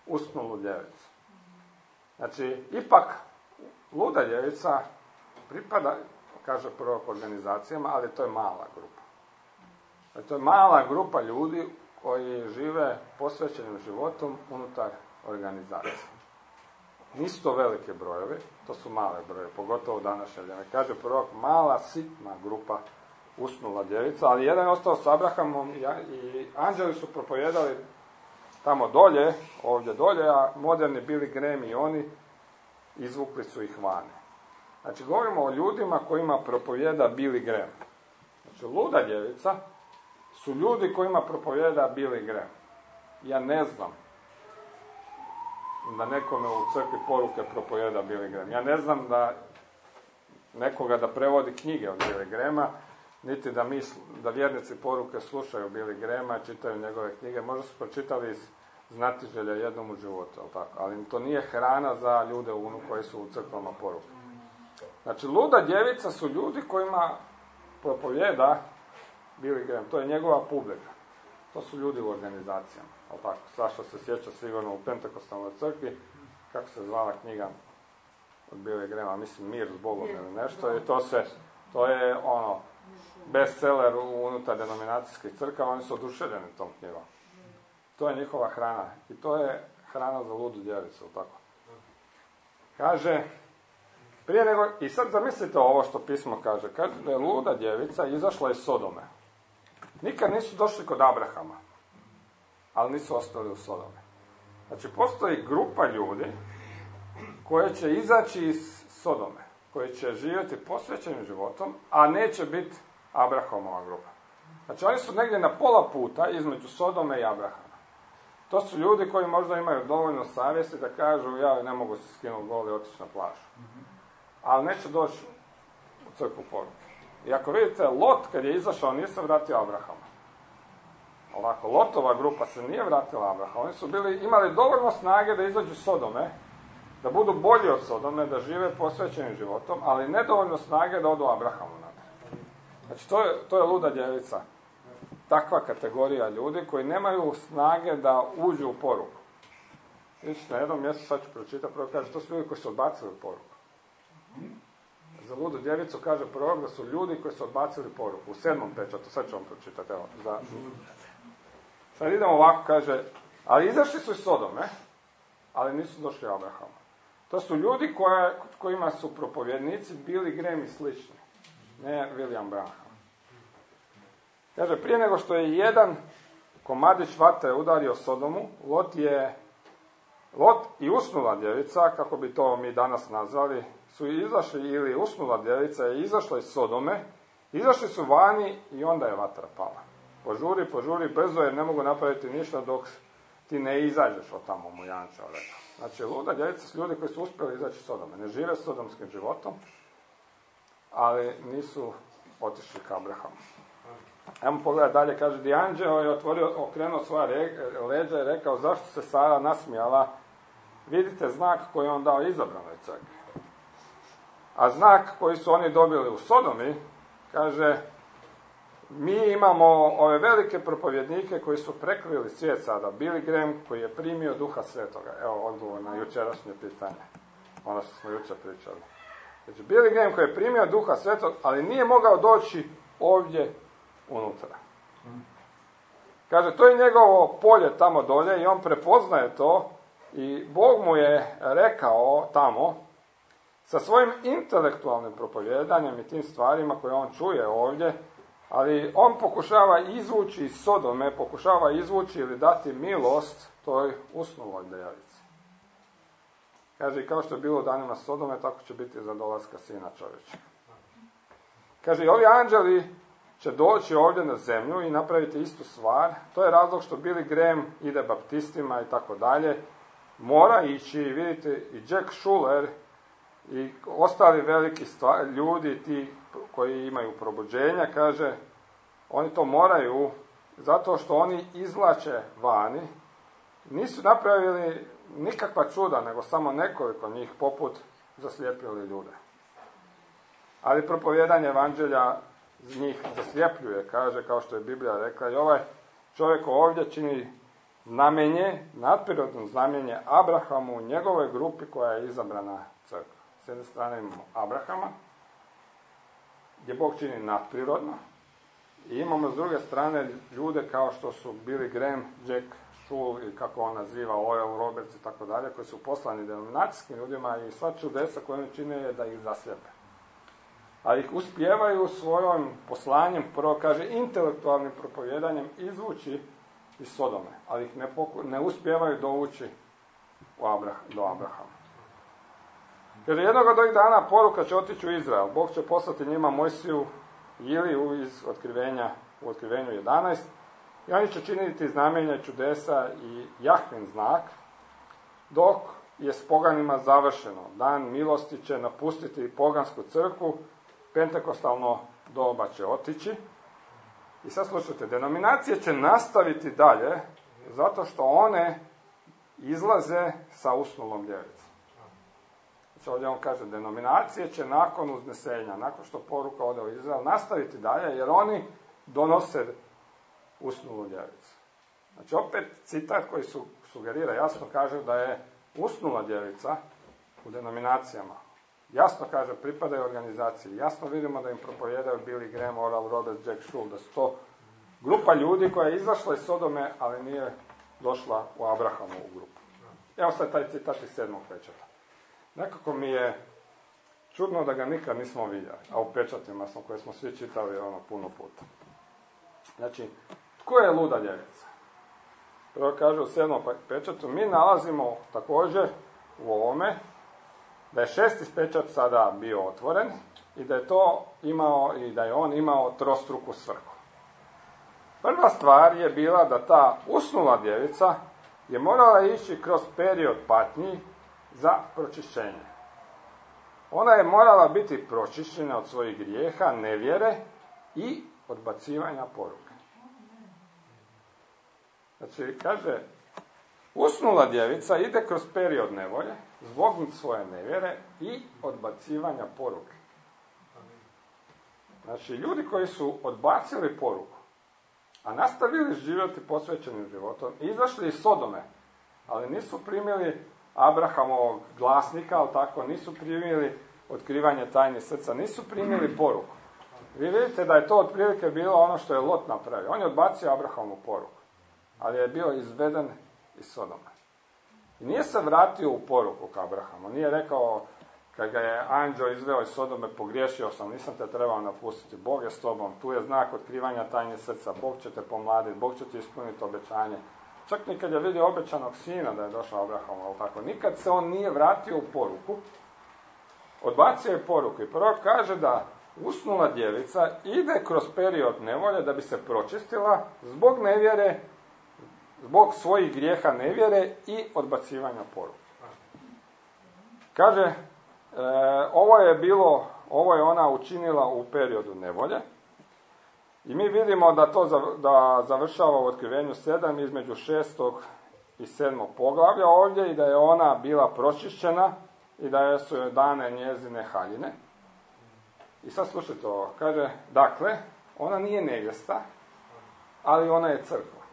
usnulu djevicu. Znači, ipak luda djevica pripada, kaže prorok, organizacijama, ali to je mala grupa. Znači, to je mala grupa ljudi koji žive posvećenim životom unutar organizacije. Nisu to velike brojevi, to su male brojevi, pogotovo u današnje vrijeme. Kaže prorok, mala, sitna grupa usnula djevica, ali jedan je ostao s Abrahamom i anđeli su propovijedali tamo dolje, ovdje dolje, a moderni Billy Graham i oni izvukli su ih vani. Znači, govorimo o ljudima kojima propovijeda Billy Graham. Znači, luda djevica su ljudi kojima propovijeda Billy Graham. Ja ne znam da nekome u crkvi poruke propovijeda Billy Graham. Ja ne znam da nekoga da prevodi knjige od Billy Grahama, niti da, mi, da vjernici poruke slušaju Billy Grahama, čitaju njegove knjige. Možda su pročitali iz Znatiželja jednom u životu, tako? Ali to nije hrana za ljude unu koji su u crkvama poruke. Znači, luda djevica su ljudi kojima propovijeda Billy Graham. To je njegova publika. To su ljudi u organizacijama. Ali tako, Saša se sjeća sigurno u Pentekostalnoj crkvi, kako se zvala knjiga od Billy Grahama, mislim Mir s Bogom ili nešto, i to se, to je ono, bestseller unutar denominacijskih crkava, oni su oduševljeni tom knjigom. To je njihova hrana. I to je hrana za ludu djevicu, tako. Kaže, prije nego, i sad zamislite ovo što pismo kaže, kaže da je luda djevica izašla iz Sodome. Nikad nisu došli kod Abrahama, ali nisu ostali u Sodome. Znači, postoji grupa ljudi koje će izaći iz Sodome, koji će živjeti posvećenim životom, a neće biti Abrahamova grupa. Znači, oni su negdje na pola puta između Sodome i Abrahama. To su ljudi koji možda imaju dovoljno savjesti da kažu, ja ne mogu se skinuti gol i otići na plažu. Ali neće doći u crkvu poruke. I ako vidite, Lot kad je izašao nije se vratio Abrahama. Ovako, Lotova grupa se nije vratila Abrahama. Oni su bili, imali dovoljno snage da izađu iz Sodome, da budu bolji od Sodome, da žive posvećenim životom, ali nedovoljno snage da odu Abrahamu natrag. Znači, to je, to je luda djevica. Takva kategorija ljudi koji nemaju snage da uđu u poruku. Vidiš, na jednom mjestu, sad ću pročitati, prvo kaže, to su ljudi koji su odbacili poruku. Za ludu djevicu kaže prorok da su ljudi koji su odbacili poruku. U sedmom pečatu, sad ću vam pročitati, evo. Za... Sad idemo ovako, kaže, ali izašli su iz Sodome, ali nisu došli Abrahama. To su ljudi koje, kojima su propovjednici Billy Graham i slični, ne William Branham. Kaže, prije nego što je jedan komadić vatre udario Sodomu, Lot je, Lot i usnula djevica, kako bi to mi danas nazvali, su izašli, ili usnula djevica je izašla iz Sodome, izašli su vani i onda je vatra pala. Požuri, požuri, brzo, jer ne mogu napraviti ništa dok ti ne izađeš od tamo, mu Janča rekao. Znači, luda djevica su ljudi koji su uspjeli izaći iz Sodome. Ne žive sodomskim životom, ali nisu otišli ka Abrahamu. Ajmo pogledati dalje, kaže, Dianđeo je otvorio, okrenuo svoja leđa i rekao, zašto se Sara nasmijala? Vidite znak koji je on dao izabranoj crkvi. A znak koji su oni dobili u Sodomi, kaže, mi imamo ove velike propovjednike koji su prekrili svijet sada. Billy Graham koji je primio Duha Svetoga. Evo odgovor na jučerašnje pitanje. Ono što smo jučer pričali. Znači, Billy Graham koji je primio Duha Svetog, ali nije mogao doći ovdje unutra. Kaže, to je njegovo polje tamo dolje i on prepoznaje to i Bog mu je rekao tamo, sa svojim intelektualnim propovjedanjem i tim stvarima koje on čuje ovdje, ali on pokušava izvući iz Sodome, pokušava izvući ili dati milost toj usnuloj djevici. Kaže, i kao što je bilo u danima Sodome, tako će biti za dolaska Sina čovječega. Kaže, i ovi anđeli će doći ovdje na zemlju i napraviti istu stvar. To je razlog što Billy Graham ide baptistima i tako dalje. Mora ići, vidite, i Jack Schuller i ostali veliki stvar, ljudi, ti koji imaju probuđenja, kaže, oni to moraju zato što oni izvlače vani. Nisu napravili nikakva čuda, nego samo nekoliko njih poput zaslijepili ljude. Ali propovjedanje evanđelja njih zasljepljuje, kaže, kao što je Biblija rekla, i ovaj čovjek ovdje čini znamenje, nadprirodno znamenje Abrahamu u njegovoj grupi koja je izabrana crkva. S jedne strane imamo Abrahama, gdje Bog čini nadprirodno, i imamo s druge strane ljude kao što su Billy Graham, Jack Shul i kako on naziva, Oral Roberts i tako dalje, koji su poslani denominacijskim ljudima i sva čudesa koje oni čine je da ih zaslijepe. Ali ih uspijevaju svojom poslanjem, prvo kaže intelektualnim propovjedanjem, izvući iz Sodome, ali ih ne, poku, ne uspijevaju dovući u Abrah, do Abrahama. Kaže, jednog od ovih dana poruka će otići u Izrael. Bog će poslati njima Mojsiju ili iz otkrivenja, u otkrivenju jedanaest, i oni će činiti znamenja, čudesa i Jahvin znak, dok je s poganima završeno. Dan milosti će napustiti pogansku crkvu, pentekostalno doba će otići. I sad slušajte, denominacije će nastaviti dalje, zato što one izlaze sa usnulom djevicom. Znači ovdje on kaže, denominacije će nakon uznesenja, nakon što poruka ode u Izrael, nastaviti dalje, jer oni donose usnulu djevicu. Znači opet citat koji su, sugerira, jasno kaže da je usnula djevica u denominacijama. Jasno kaže, pripadaju organizaciji. Jasno vidimo da im propovijedaju Billy Graham, Oral Roberts, Jack Shul, da su to grupa ljudi koja je izašla iz Sodome, ali nije došla u Abrahamovu grupu. Evo sad taj citat iz sedmog pečata. Nekako mi je čudno da ga nikad nismo vidjeli, a u pečatima smo, koje smo svi čitali ono puno puta. Znači, tko je luda djevica? Prvo kaže u sedmom pečatu, mi nalazimo također u ovome da je šesti pečat sada bio otvoren i da je to imao i da je on imao trostruku svrhu. Prva stvar je bila da ta usnula djevica je morala ići kroz period patnji za pročišćenje. Ona je morala biti pročišćena od svojih grijeha, nevjere i odbacivanja poruke. Znači, kaže, usnula djevica ide kroz period nevolje, zbog svoje nevjere i odbacivanja poruke. Znači, ljudi koji su odbacili poruku, a nastavili živjeti posvećenim životom, izašli iz Sodome, ali nisu primili Abrahamovog glasnika, ali tako, nisu primili otkrivanje tajni srca, nisu primili poruku. Vi vidite da je to otprilike bilo ono što je Lot napravio. On je odbacio Abrahamovu poruku, ali je bio izveden iz Sodoma. I nije se vratio u poruku k Abrahamu. Nije rekao, kad ga je anđeo izveo iz Sodome, pogriješio sam, nisam te trebao napustiti. Bog je s tobom, tu je znak otkrivanja tajne srca. Bog će te pomladiti, Bog će ti ispuniti obećanje. Čak nikad je vidio obećanog sina da je došao Abraham, ali tako. Nikad se on nije vratio u poruku. Odbacio je poruku i prvo kaže da usnula djevica ide kroz period nevolje da bi se pročistila zbog nevjere, zbog svojih grijeha nevjere i odbacivanja poruke. Kaže, e, ovo je bilo, ovo je ona učinila u periodu nevolje i mi vidimo da to za, da završava u otkrivenju sedam između šestog i sedmog poglavlja ovdje i da je ona bila pročišćena i da su joj dane njezine haljine. I sad slušajte ovo, kaže, dakle, ona nije nevjesta, ali ona je crkva.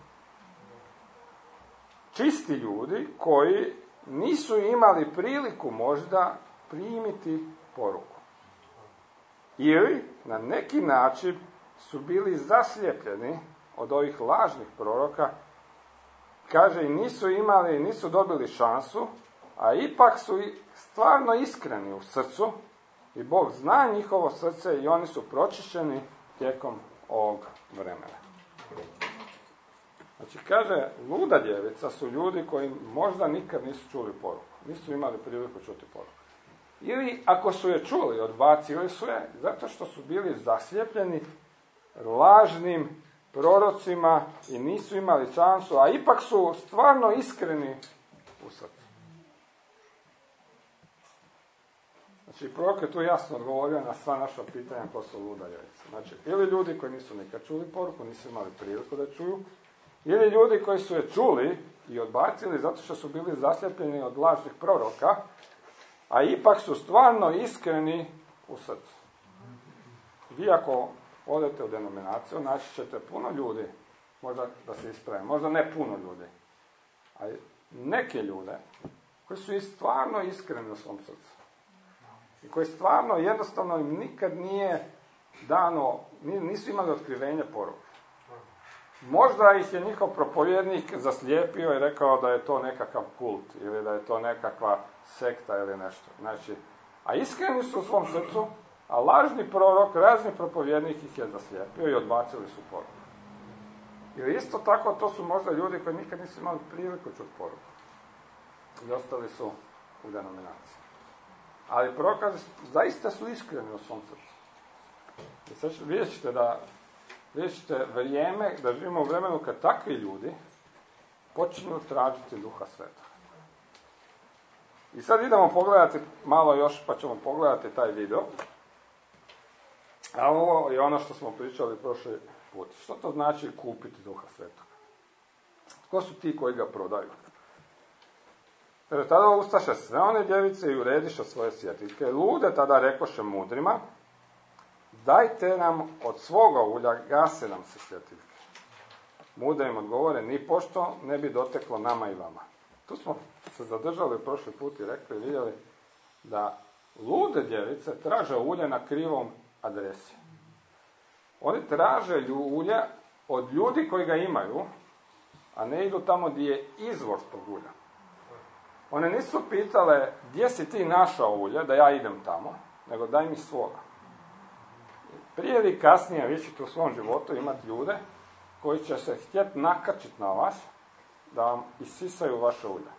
Čisti ljudi koji nisu imali priliku možda primiti poruku. Ili na neki način su bili zaslijepljeni od ovih lažnih proroka, kaže i nisu imali, nisu dobili šansu, a ipak su stvarno iskreni u srcu i Bog zna njihovo srce i oni su pročišćeni tijekom ovog vremena. Znači, kaže, luda djevica su ljudi koji možda nikad nisu čuli poruku. Nisu imali priliku čuti poruku. Ili, ako su je čuli, odbacili su je, zato što su bili zaslijepljeni lažnim prorocima i nisu imali šansu, a ipak su stvarno iskreni u srcu. Znači, prorok je tu jasno odgovorio na sva naša pitanja ko su luda djevica. Znači, ili ljudi koji nisu nikad čuli poruku, nisu imali priliku da čuju, ili ljudi koji su je čuli i odbacili zato što su bili zaslijepljeni od lažnih proroka, a ipak su stvarno iskreni u srcu. Vi ako odete u denominaciju, naći ćete puno ljudi, možda da se isprave, možda ne puno ljudi, a neke ljude koji su i stvarno iskreni u svom srcu. I koji stvarno jednostavno im nikad nije dano, nisu imali otkrivenje poruke. Možda ih je njihov propovjednik zaslijepio i rekao da je to nekakav kult ili da je to nekakva sekta ili nešto. Znači, a iskreni su u svom srcu, a lažni prorok, razni propovjednik ih je zaslijepio i odbacili su poruku. Ili isto tako, to su možda ljudi koji nikad nisu imali priliku čuti poruku. I ostali su u denominaciji. Ali prorok kaže, zaista su iskreni u svom srcu. I sad vidjet ćete da vidjet ćete vrijeme, da živimo u vremenu kad takvi ljudi počinju tražiti Duha Svetoga. I sad idemo pogledati malo još, pa ćemo pogledati taj video. A ovo je ono što smo pričali prošli put. Što to znači kupiti Duha Svetoga? Tko su ti koji ga prodaju? Jer tada ustaše sve one djevice i urediše svoje svjetiljke. Lude tada rekoše mudrima, dajte nam od svoga ulja, gase nam se svjetiljke. Mudri im odgovore, ni pošto ne bi doteklo nama i vama. Tu smo se zadržali prošli put i rekli i vidjeli da lude djevice traže ulje na krivom adresi. Oni traže ulje od ljudi koji ga imaju, a ne idu tamo gdje je izvor tog ulja. One nisu pitale gdje si ti našao ulje, da ja idem tamo, nego daj mi svoga. Prije ili kasnije vi ćete u svom životu imati ljude koji će se htjeti nakačiti na vas da vam isisaju vaše ulje.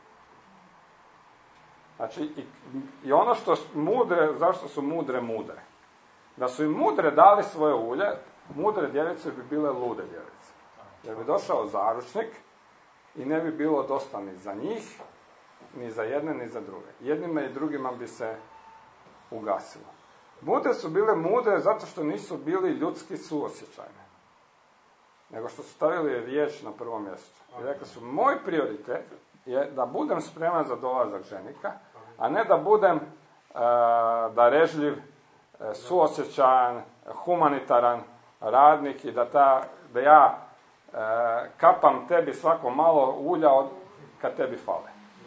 Znači, i, i ono što mudre, zašto su mudre mudre? Da su im mudre dali svoje ulje, mudre djevice bi bile lude djevice. Jer bi došao zaručnik i ne bi bilo dosta ni za njih, ni za jedne, ni za druge. Jednima i drugima bi se ugasilo. Mudre su bile mudre zato što nisu bili ljudski suosjećajni, nego što su stavili riječ na prvo mjesto. I rekli su, moj prioritet je da budem spreman za dolazak ženika, a ne da budem uh, darežljiv, uh, suosjećajan, humanitaran radnik i da, ta, da ja uh, kapam tebi svako malo ulja od, kad tebi fale.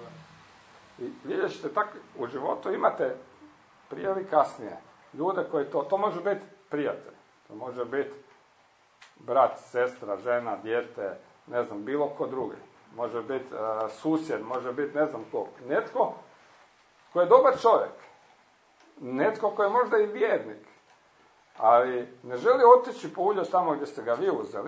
I vidjet ćete, tako u životu imate prije ili kasnije ljude koji to, to može biti prijatelj, to može biti brat, sestra, žena, dijete, ne znam, bilo ko drugi. Može biti uh, susjed, može biti ne znam ko. Netko koji je dobar čovjek. Netko koji je možda i vjernik. Ali ne želi otići po ulje tamo gdje ste ga vi uzeli,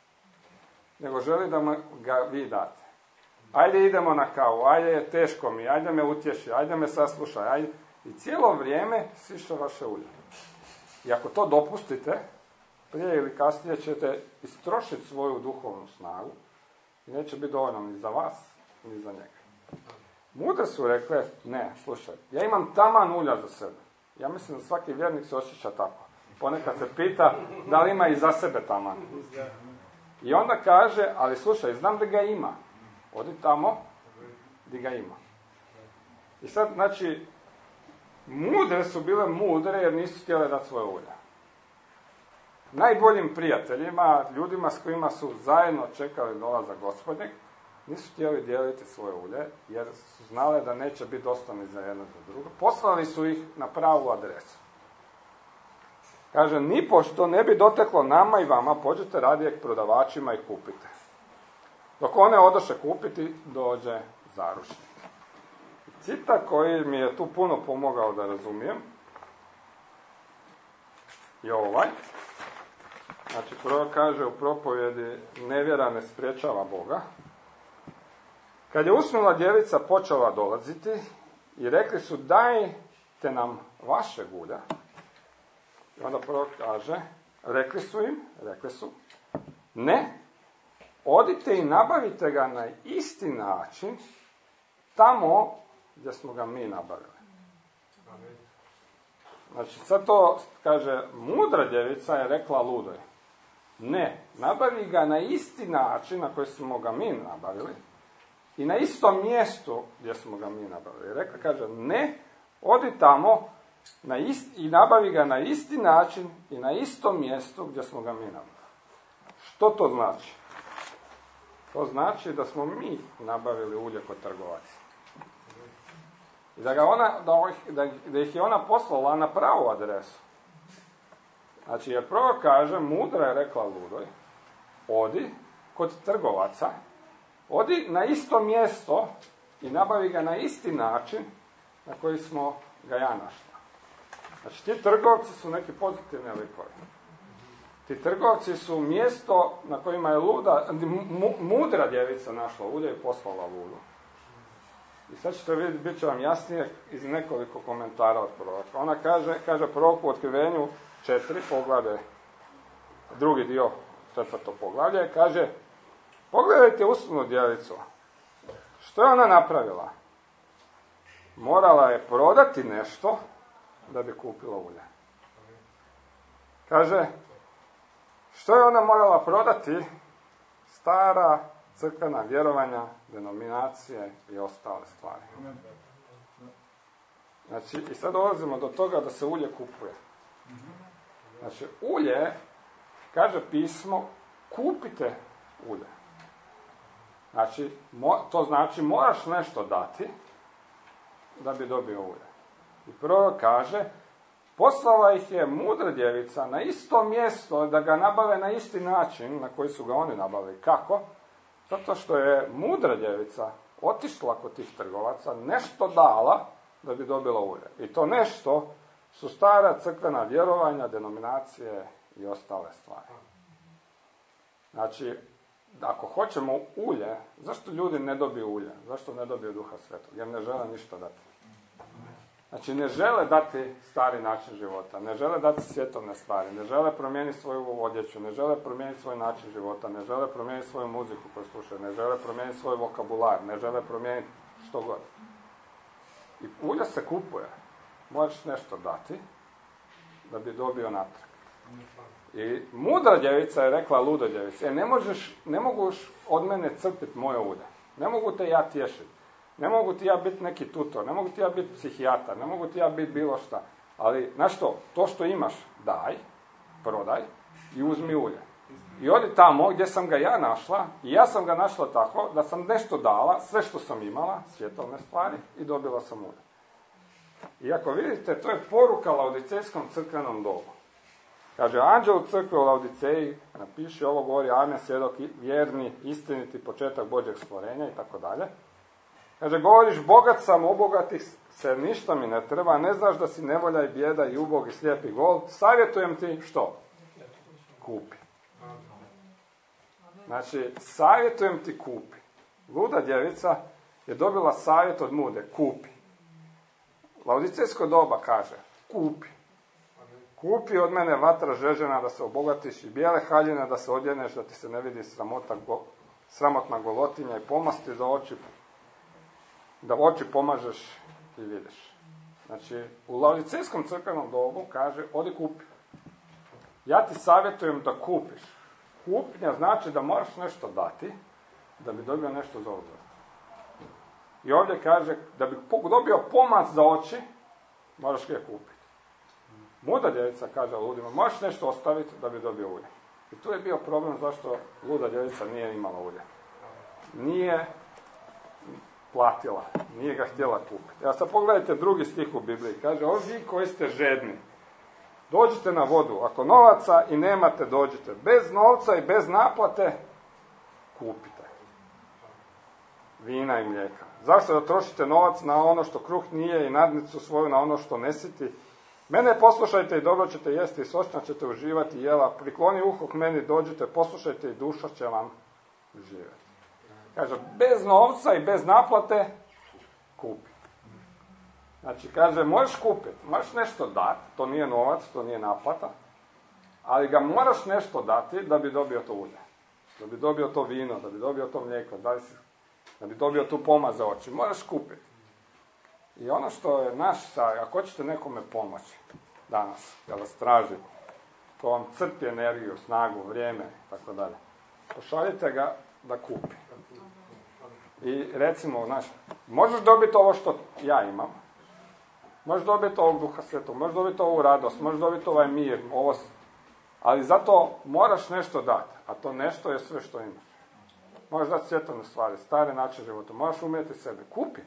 nego želi da ga vi date. Ajde idemo na kavu, ajde je teško mi, ajde me utješi, ajde me saslušaj, ajde. I cijelo vrijeme siša vaše ulje. I ako to dopustite, prije ili kasnije ćete istrošiti svoju duhovnu snagu i neće biti dovoljno ni za vas, ni za njega. Mudre su rekle, ne, slušaj, ja imam taman ulja za sebe. Ja mislim da svaki vjernik se osjeća tako. Ponekad se pita da li ima i za sebe taman. I onda kaže, ali slušaj, znam da ga ima. Odi tamo gdje ga ima. I sad, znači, mudre su bile mudre jer nisu htjele dati svoje ulje. Najboljim prijateljima, ljudima s kojima su zajedno čekali dolazak Gospodnjeg, nisu htjeli dijeliti svoje ulje, jer su znale da neće biti dosta ni za jedno za drugo. Poslali su ih na pravu adresu. Kaže, nipošto ne bi doteklo nama i vama, pođite radije k prodavačima i kupite. Dok one odoše kupiti, dođe zaručnik. Citat koji mi je tu puno pomogao da razumijem je ovaj. Znači, prvo kaže u propovjedi, nevjera ne spriječava Boga. Kad je usnula djevica počela dolaziti i rekli su, dajte nam vaše ulja. I onda prvo kaže, rekli su im, rekli su, ne, odite i nabavite ga na isti način tamo gdje smo ga mi nabavili. Znači, sad to, kaže, mudra djevica je rekla ludoj. Ne, nabavi ga na isti način na koji smo ga mi nabavili i na istom mjestu gdje smo ga mi nabavili. Rekla, kaže, ne, odi tamo na ist, i nabavi ga na isti način i na istom mjestu gdje smo ga mi nabavili. Što to znači? To znači da smo mi nabavili ulje kod trgovaca. I da, ga ona, da, da, da ih je ona poslala na pravu adresu. Znači, jer prvo kaže, mudra je rekla ludoj, odi kod trgovaca, odi na isto mjesto i nabavi ga na isti način na koji smo ga ja našla. Znači, ti trgovci su neki pozitivni likovi. Ti trgovci su mjesto na kojima je luda, mu, mudra djevica našla ulje i poslala ludu. I sad ćete vidjeti, bit će vam jasnije iz nekoliko komentara od proroka. Ona kaže, kaže prorok u Otkrivenju četiri, poglavlje, drugi dio četvrto poglavlje, kaže, pogledajte usnu djevicu. Što je ona napravila? Morala je prodati nešto da bi kupila ulje. Kaže, što je ona morala prodati? Stara crkvena vjerovanja, denominacije i ostale stvari. Znači, i sad dolazimo do toga da se ulje kupuje. Znači, ulje, kaže pismo, kupite ulje. Znači, mo, to znači moraš nešto dati da bi dobio ulje. I prvo kaže, poslala ih je mudra djevica na isto mjesto da ga nabave na isti način na koji su ga oni nabavili. Kako? Zato što je mudra djevica otišla kod tih trgovaca, nešto dala da bi dobila ulje. I to nešto su stara crkvena vjerovanja, denominacije i ostale stvari. Znači, ako hoćemo ulje, zašto ljudi ne dobiju ulje? Zašto ne dobiju Duha Svetog? Jer ne žele ništa dati. Znači, ne žele dati stari način života, ne žele dati svjetovne stvari, ne žele promijeniti svoju odjeću, ne žele promijeniti svoj način života, ne žele promijeniti svoju muziku koju slušaju, ne žele promijeniti svoj vokabular, ne žele promijeniti što god. I ulje se kupuje. Možeš nešto dati da bi dobio natrag. I mudra djevica je rekla ludoj djevici, e, ne možeš, ne moguš od mene crpiti moje ulje. Ne mogu te ja tješiti. Ne mogu ti ja biti neki tutor, ne mogu ti ja biti psihijatar, ne mogu ti ja biti bilo šta. Ali, znaš što, to što imaš, daj, prodaj i uzmi ulje. I odi tamo gdje sam ga ja našla, i ja sam ga našla tako da sam nešto dala, sve što sam imala, svjetovne stvari, i dobila sam ulje. I ako vidite, to je poruka laodicejskom crkvenom dobu. Kaže, anđel u crkvi u Laodiceji, napiši ovo, govori amen, svjedok vjerni, istiniti, početak Božjeg stvorenja i tako dalje. Kaže, govoriš, bogat sam, obogatih se, ništa mi ne treba, ne znaš da si nevolja i bijeda i ubog i slijep i gol, savjetujem ti što? Kupi. Znači, savjetujem ti kupi. Luda djevica je dobila savjet od mude, kupi. Laodicejsko doba kaže, kupi. Kupi od mene vatra žežena da se obogatiš i bijele haljine da se odjeneš, da ti se ne vidi sramota, go, sramotna golotinja i pomasti za oči, da oči pomažeš i vidiš. Znači, u laodicejskom crkvenom dobu kaže, odi kupi. Ja ti savjetujem da kupiš. Kupnja znači da moraš nešto dati, da bi dobio nešto za uzvrat. I ovdje kaže, da bi dobio pomaz za oči, moraš ga kupiti. Mudra djevica kaže ludima, možeš nešto ostaviti da bi dobio ulje. I tu je bio problem zašto luda djevica nije imala ulje. Nije platila, nije ga htjela kupiti. Ja sad pogledajte drugi stih u Bibliji. Kaže, o vi koji ste žedni, dođite na vodu. Ako novaca i nemate, dođite. Bez novca i bez naplate, kupite. Vina i mlijeka. Zašto da trošite novac na ono što kruh nije i nadnicu svoju na ono što ne siti? Mene poslušajte i dobro ćete jesti i sočna ćete uživati jela. Prikloni uho k meni, dođite, poslušajte i duša će vam živjeti. Kaže, bez novca i bez naplate, kupi. Znači, kaže, možeš kupiti, možeš nešto dati, to nije novac, to nije naplata, ali ga moraš nešto dati da bi dobio to ulje, da bi dobio to vino, da bi dobio to mlijeko, da, si, da bi dobio tu pomaz za oči. Moraš kupiti. I ono što je naš savjet, ako hoćete nekome pomoći danas, da vas traži, ko vam crpi energiju, snagu, vrijeme, tako dalje, pošaljite ga da kupi. I recimo, znaš, možeš dobiti ovo što ja imam, možeš dobiti ovog Duha Svetog, možeš dobiti ovu radost, možeš dobiti ovaj mir, ovo, ali zato moraš nešto dati, a to nešto je sve što imaš. Možeš dati svjetovne stvari, stare način života. Možeš umjeti sebe. Kupi.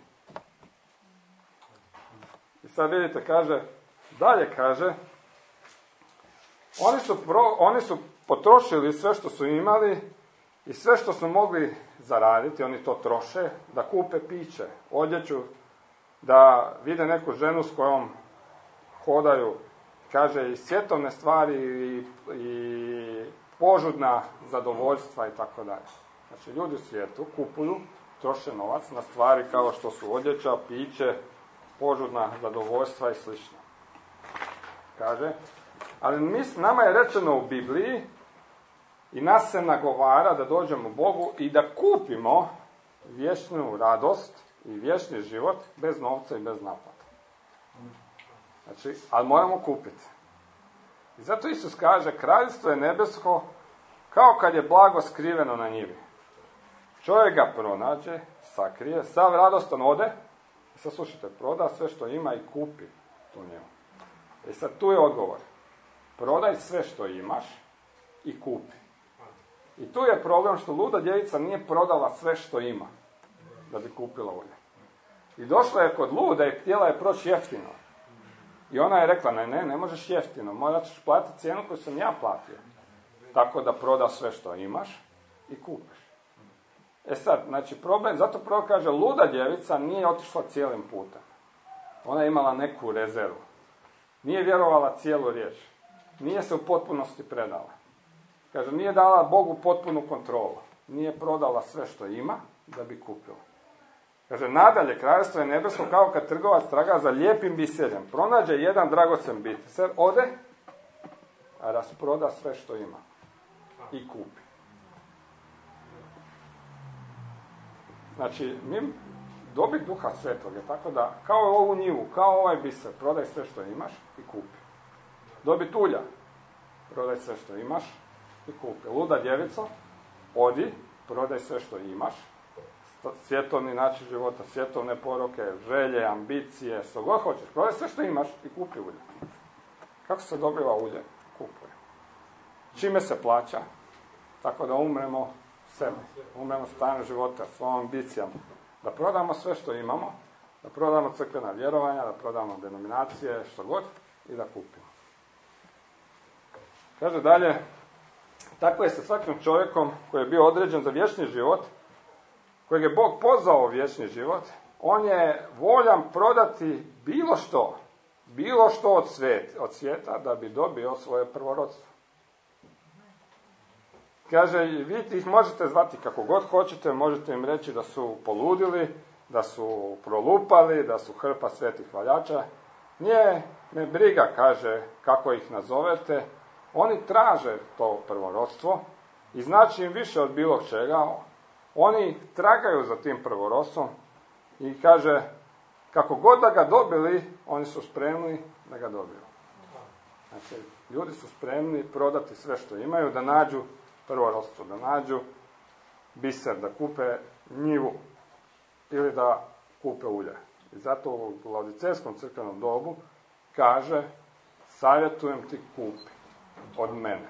I sad vidite, kaže, dalje kaže, oni su, pro, oni su potrošili sve što su imali i sve što su mogli zaraditi, oni to troše, da kupe piće, odjeću, da vide neku ženu s kojom hodaju, kaže, i svjetovne stvari i, i požudna zadovoljstva i tako dalje. Znači, ljudi u svijetu kupuju, troše novac na stvari kao što su odjeća, piće, požudna zadovoljstva i slično. Kaže, ali mi, nama je rečeno u Bibliji i nas se nagovara da dođemo Bogu i da kupimo vječnu radost i vječni život bez novca i bez naplata. Znači, ali moramo kupiti. I zato Isus kaže, kraljevstvo je nebesko kao kad je blago skriveno na njivi. Čovjek ga pronađe, sakrije, sav radostan ode, i sad slušajte, proda sve što ima i kupi tu njemu. I sad tu je odgovor. Prodaj sve što imaš i kupi. I tu je problem što luda djevica nije prodala sve što ima da bi kupila ulje. I došla je kod lude i htjela je proći jeftino. I ona je rekla, ne, ne, ne možeš jeftino, morat ćeš platiti cijenu koju sam ja platio. Tako da proda sve što imaš i kupiš. E sad, znači problem, zato prvo kaže, luda djevica nije otišla cijelim putem. Ona je imala neku rezervu. Nije vjerovala cijelu riječ. Nije se u potpunosti predala. Kaže, nije dala Bogu potpunu kontrolu. Nije prodala sve što ima da bi kupila. Kaže, nadalje, kraljevstvo je nebesko kao kad trgovac traga za lijepim biserjem. Pronađe jedan dragocen biser, ode, a rasproda sve što ima. I kupi. Znači, mi dobi Duha Svetoga, tako da, kao ovu njivu, kao ovaj biser, prodaj sve što imaš i kupi. Dobi tulja, prodaj sve što imaš i kupi. Luda djevico, odi, prodaj sve što imaš, svjetovni način života, svjetovne poroke, želje, ambicije, što god hoćeš, prodaj sve što imaš i kupi ulje. Kako se dobiva ulje? Kupuje. Čime se plaća? Tako da umremo sebe, umremo starom života, svojom ambicijama. Da prodamo sve što imamo, da prodamo crkvena vjerovanja, da prodamo denominacije, što god, i da kupimo. Kaže dalje, tako je sa svakim čovjekom koji je bio određen za vječni život, kojeg je Bog pozvao u vječni život, on je voljan prodati bilo što, bilo što od, svet, od svijeta, da bi dobio svoje prvorodstvo. Kaže, vi ih možete zvati kako god hoćete, možete im reći da su poludili, da su prolupali, da su hrpa svetih valjača. Nije me briga, kaže, kako ih nazovete. Oni traže to prvorodstvo i znači im više od bilo čega. Oni tragaju za tim prvorodstvom i kaže, kako god da ga dobili, oni su spremni da ga dobiju. Znači, ljudi su spremni prodati sve što imaju, da nađu prvorodstvo, da nađu biser, da kupe njivu ili da kupe ulje. I zato u laodicejskom crkvenom dobu kaže, savjetujem ti kupi od mene.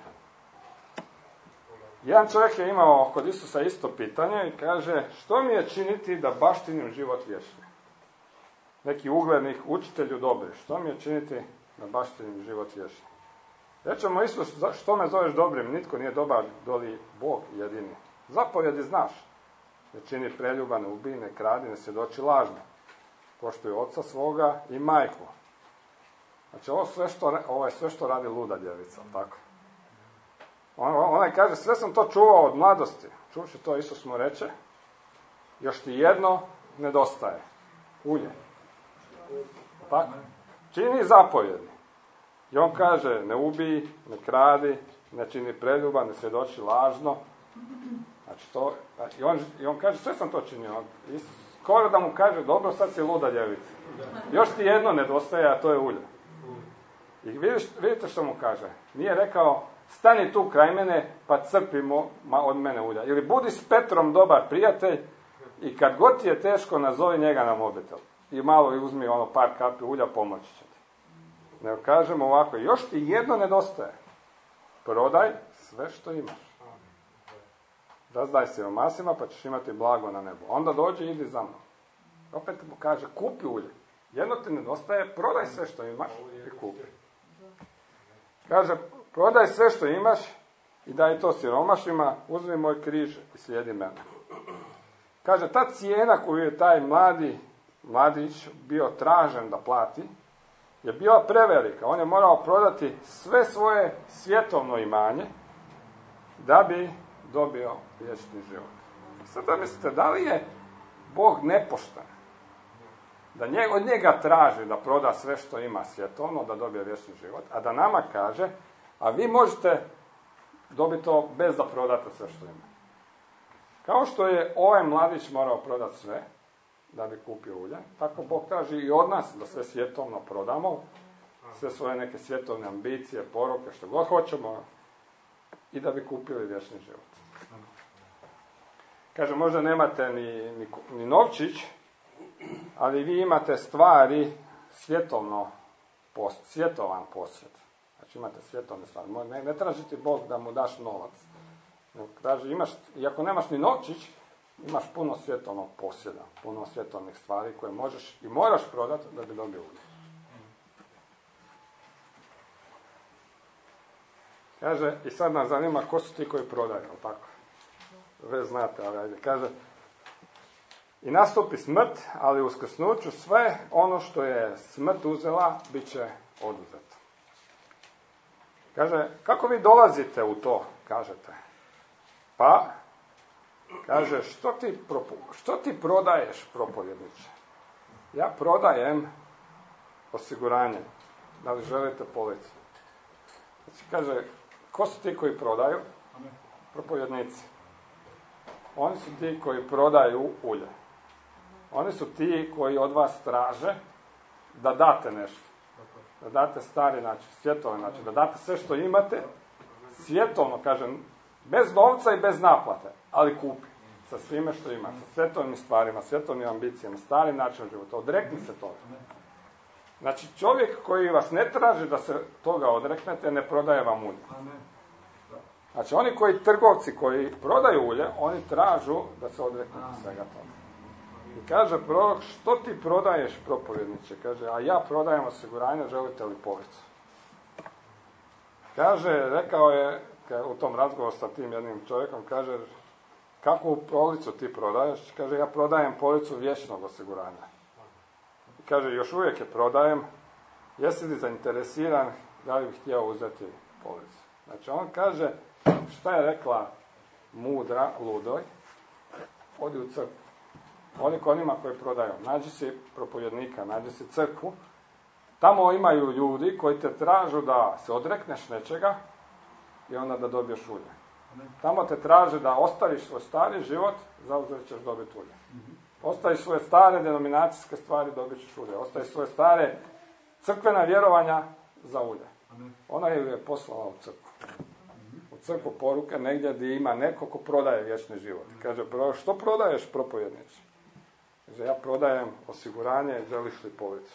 Jedan čovjek je imao kod Isusa isto pitanje i kaže, što mi je činiti da baštinim život vječni? Neki uglednik, učitelju dobri, što mi je činiti da baštinim život vječni? Rečemo, Isus, što me zoveš dobrim? Nitko nije dobar, doli Bog jedini. Zapovjedi znaš. Ne čini preljuba, ne ubij, ne kradi, ne svjedoči lažno. Poštuj oca svoga i majku. Znači, ovo, sve što, ovo je sve što radi luda djevica, tako? On, ona kaže, sve sam to čuvao od mladosti. Čuši to, Isus mu reče, još ti jedno nedostaje. Ulje. Tako? Čini zapovjedi. I on kaže, ne ubij, ne kradi, ne čini preljuba, ne svjedoči lažno. Znači to, i on, i on kaže, sve sam to činio. I skoro da mu kaže, dobro, sad si luda djevica. Još ti jedno nedostaje, a to je ulje. I vidiš, vidite što mu kaže. Nije rekao, stani tu kraj mene, pa crpimo od mene ulja. Ili budi s Petrom dobar prijatelj i kad god ti je teško, nazovi njega na mobitel. I malo i uzmi ono par kapi ulja, pomoći će ti. Ne kažemo ovako, još ti jedno nedostaje. Prodaj sve što imaš. Razdaj siromasima pa ćeš imati blago na nebu. Onda dođi i idi za mnom. Opet mu kaže, kupi ulje. Jedno ti nedostaje, prodaj sve što imaš i kupi. Kaže, prodaj sve što imaš i daj to siromašima, uzmi moj križ i slijedi mene. Kaže, ta cijena koju je taj mladi mladić bio tražen da plati, je bila prevelika. On je morao prodati sve svoje svjetovno imanje da bi dobio vječni život. Sad da mislite, da li je Bog nepošten? Da od njega traži da proda sve što ima svjetovno, da dobije vječni život, a da nama kaže, a vi možete dobiti to bez da prodate sve što ima. Kao što je ovaj mladić morao prodati sve, da bi kupio ulje, tako Bog traži i od nas da sve svjetovno prodamo, sve svoje neke svjetovne ambicije, poruke, što god hoćemo, i da bi kupili vječni život. Kaže, možda nemate ni, ni, ni novčić, ali vi imate stvari svjetovno, post, svjetovan posjed. Znači imate svjetovne stvari. Ne, ne traži ti Bog da mu daš novac. Traži, imaš, i ako nemaš ni novčić, imaš puno svjetovnog posjeda, puno svjetovnih stvari koje možeš i moraš prodati da bi dobio ulje. Kaže, i sad nas zanima ko su ti koji prodaju, ali tako? Ve znate, ali ajde. Kaže, i nastupi smrt, ali u uskrsnuću sve ono što je smrt uzela, bit će oduzeto. Kaže, kako vi dolazite u to, kažete? Pa, kaže, što ti, propo, što ti prodaješ, propovjedniče? Ja prodajem osiguranje. Da li želite policu? Znači, kaže, ko su ti koji prodaju? Propovjednici. Oni su ti koji prodaju ulje. Oni su ti koji od vas traže da date nešto. Da date stari način, svjetovni način. Da date sve što imate, svjetovno, kažem, bez novca i bez naplate, ali kupi. Sa svime što imate. Sa svjetovnim stvarima, svjetovnim ambicijama, stari način života. Odrekni se toga. Znači, čovjek koji vas ne traži da se toga odreknete, ne prodaje vam ulje. Znači, oni koji trgovci koji prodaju ulje, oni tražu da se odreknete svega toga. I kaže prorok, što ti prodaješ, propovjedniče? Kaže, a ja prodajem osiguranje, želite li policu? Kaže, rekao je, u tom razgovoru sa tim jednim čovjekom, kaže, kakvu policu ti prodaješ? Kaže, ja prodajem policu vječnog osiguranja. I kaže, još uvijek je prodajem, jesi li zainteresiran, da li bih htio uzeti policu? Znači, on kaže, šta je rekla mudra, ludoj? Odi u crkvu. Oni k onima koji prodaju. Nađi si propovjednika, nađi si crkvu. Tamo imaju ljudi koji te tražu da se odrekneš nečega i onda da dobiješ ulje. Tamo te traže da ostaviš svoj stari život, zauzet ćeš dobiti ulje. Ostaviš svoje stare denominacijske stvari, dobit ćeš ulje. Ostaviš svoje stare crkvena vjerovanja za ulje. Ona ju je poslala u crkvu. U crkvu poruke negdje gdje ima neko ko prodaje vječni život. Kaže, što prodaješ, propovjedniče? Kaže, ja prodajem osiguranje, želiš li policu?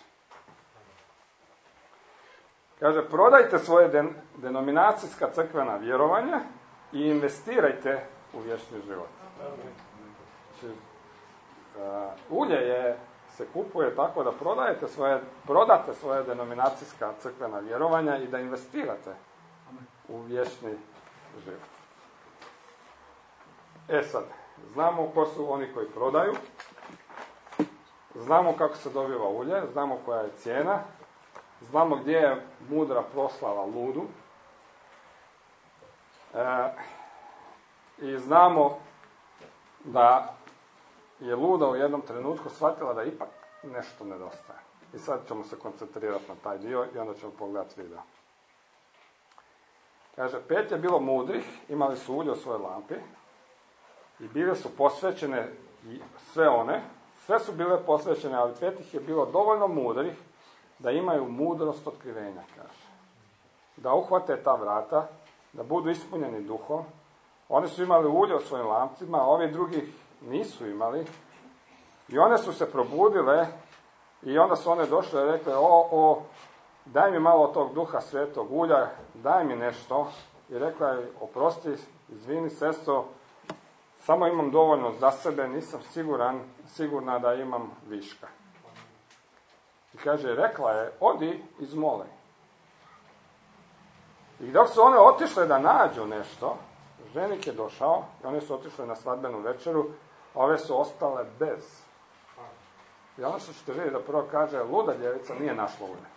Kaže, prodajte svoje den, denominacijska crkvena vjerovanja i investirajte u vječni život. Znači, uh, ulje je, se kupuje tako da prodajete svoje, prodate svoje denominacijska crkvena vjerovanja i da investirate u vječni život. E sad, znamo ko su oni koji prodaju, znamo kako se dobiva ulje, znamo koja je cijena, znamo gdje je mudra proslala ludu e, i znamo da je luda u jednom trenutku shvatila da ipak nešto nedostaje. I sad ćemo se koncentrirati na taj dio i onda ćemo pogledati video. Kaže, pet je bilo mudrih, imali su ulje u svojoj lampi i bile su posvećene sve one, sve su bile posvećene, ali pet ih je bilo dovoljno mudrih da imaju mudrost otkrivenja, kaže. Da uhvate ta vrata, da budu ispunjeni duhom. Oni su imali ulje u svojim lampcima, a ovi drugi nisu imali. I one su se probudile i onda su one došle i rekle, o, o, daj mi malo tog duha svetog ulja, daj mi nešto. I rekla je, oprosti, izvini, sestro, samo imam dovoljno za sebe, nisam siguran, sigurna da imam viška. I kaže, rekla je, odi izmoli. I dok su one otišle da nađu nešto, ženik je došao i one su otišle na svadbenu večeru, a ove su ostale bez. I ono što ćete vidjeti da prvo kaže, luda djevica nije našla ulje.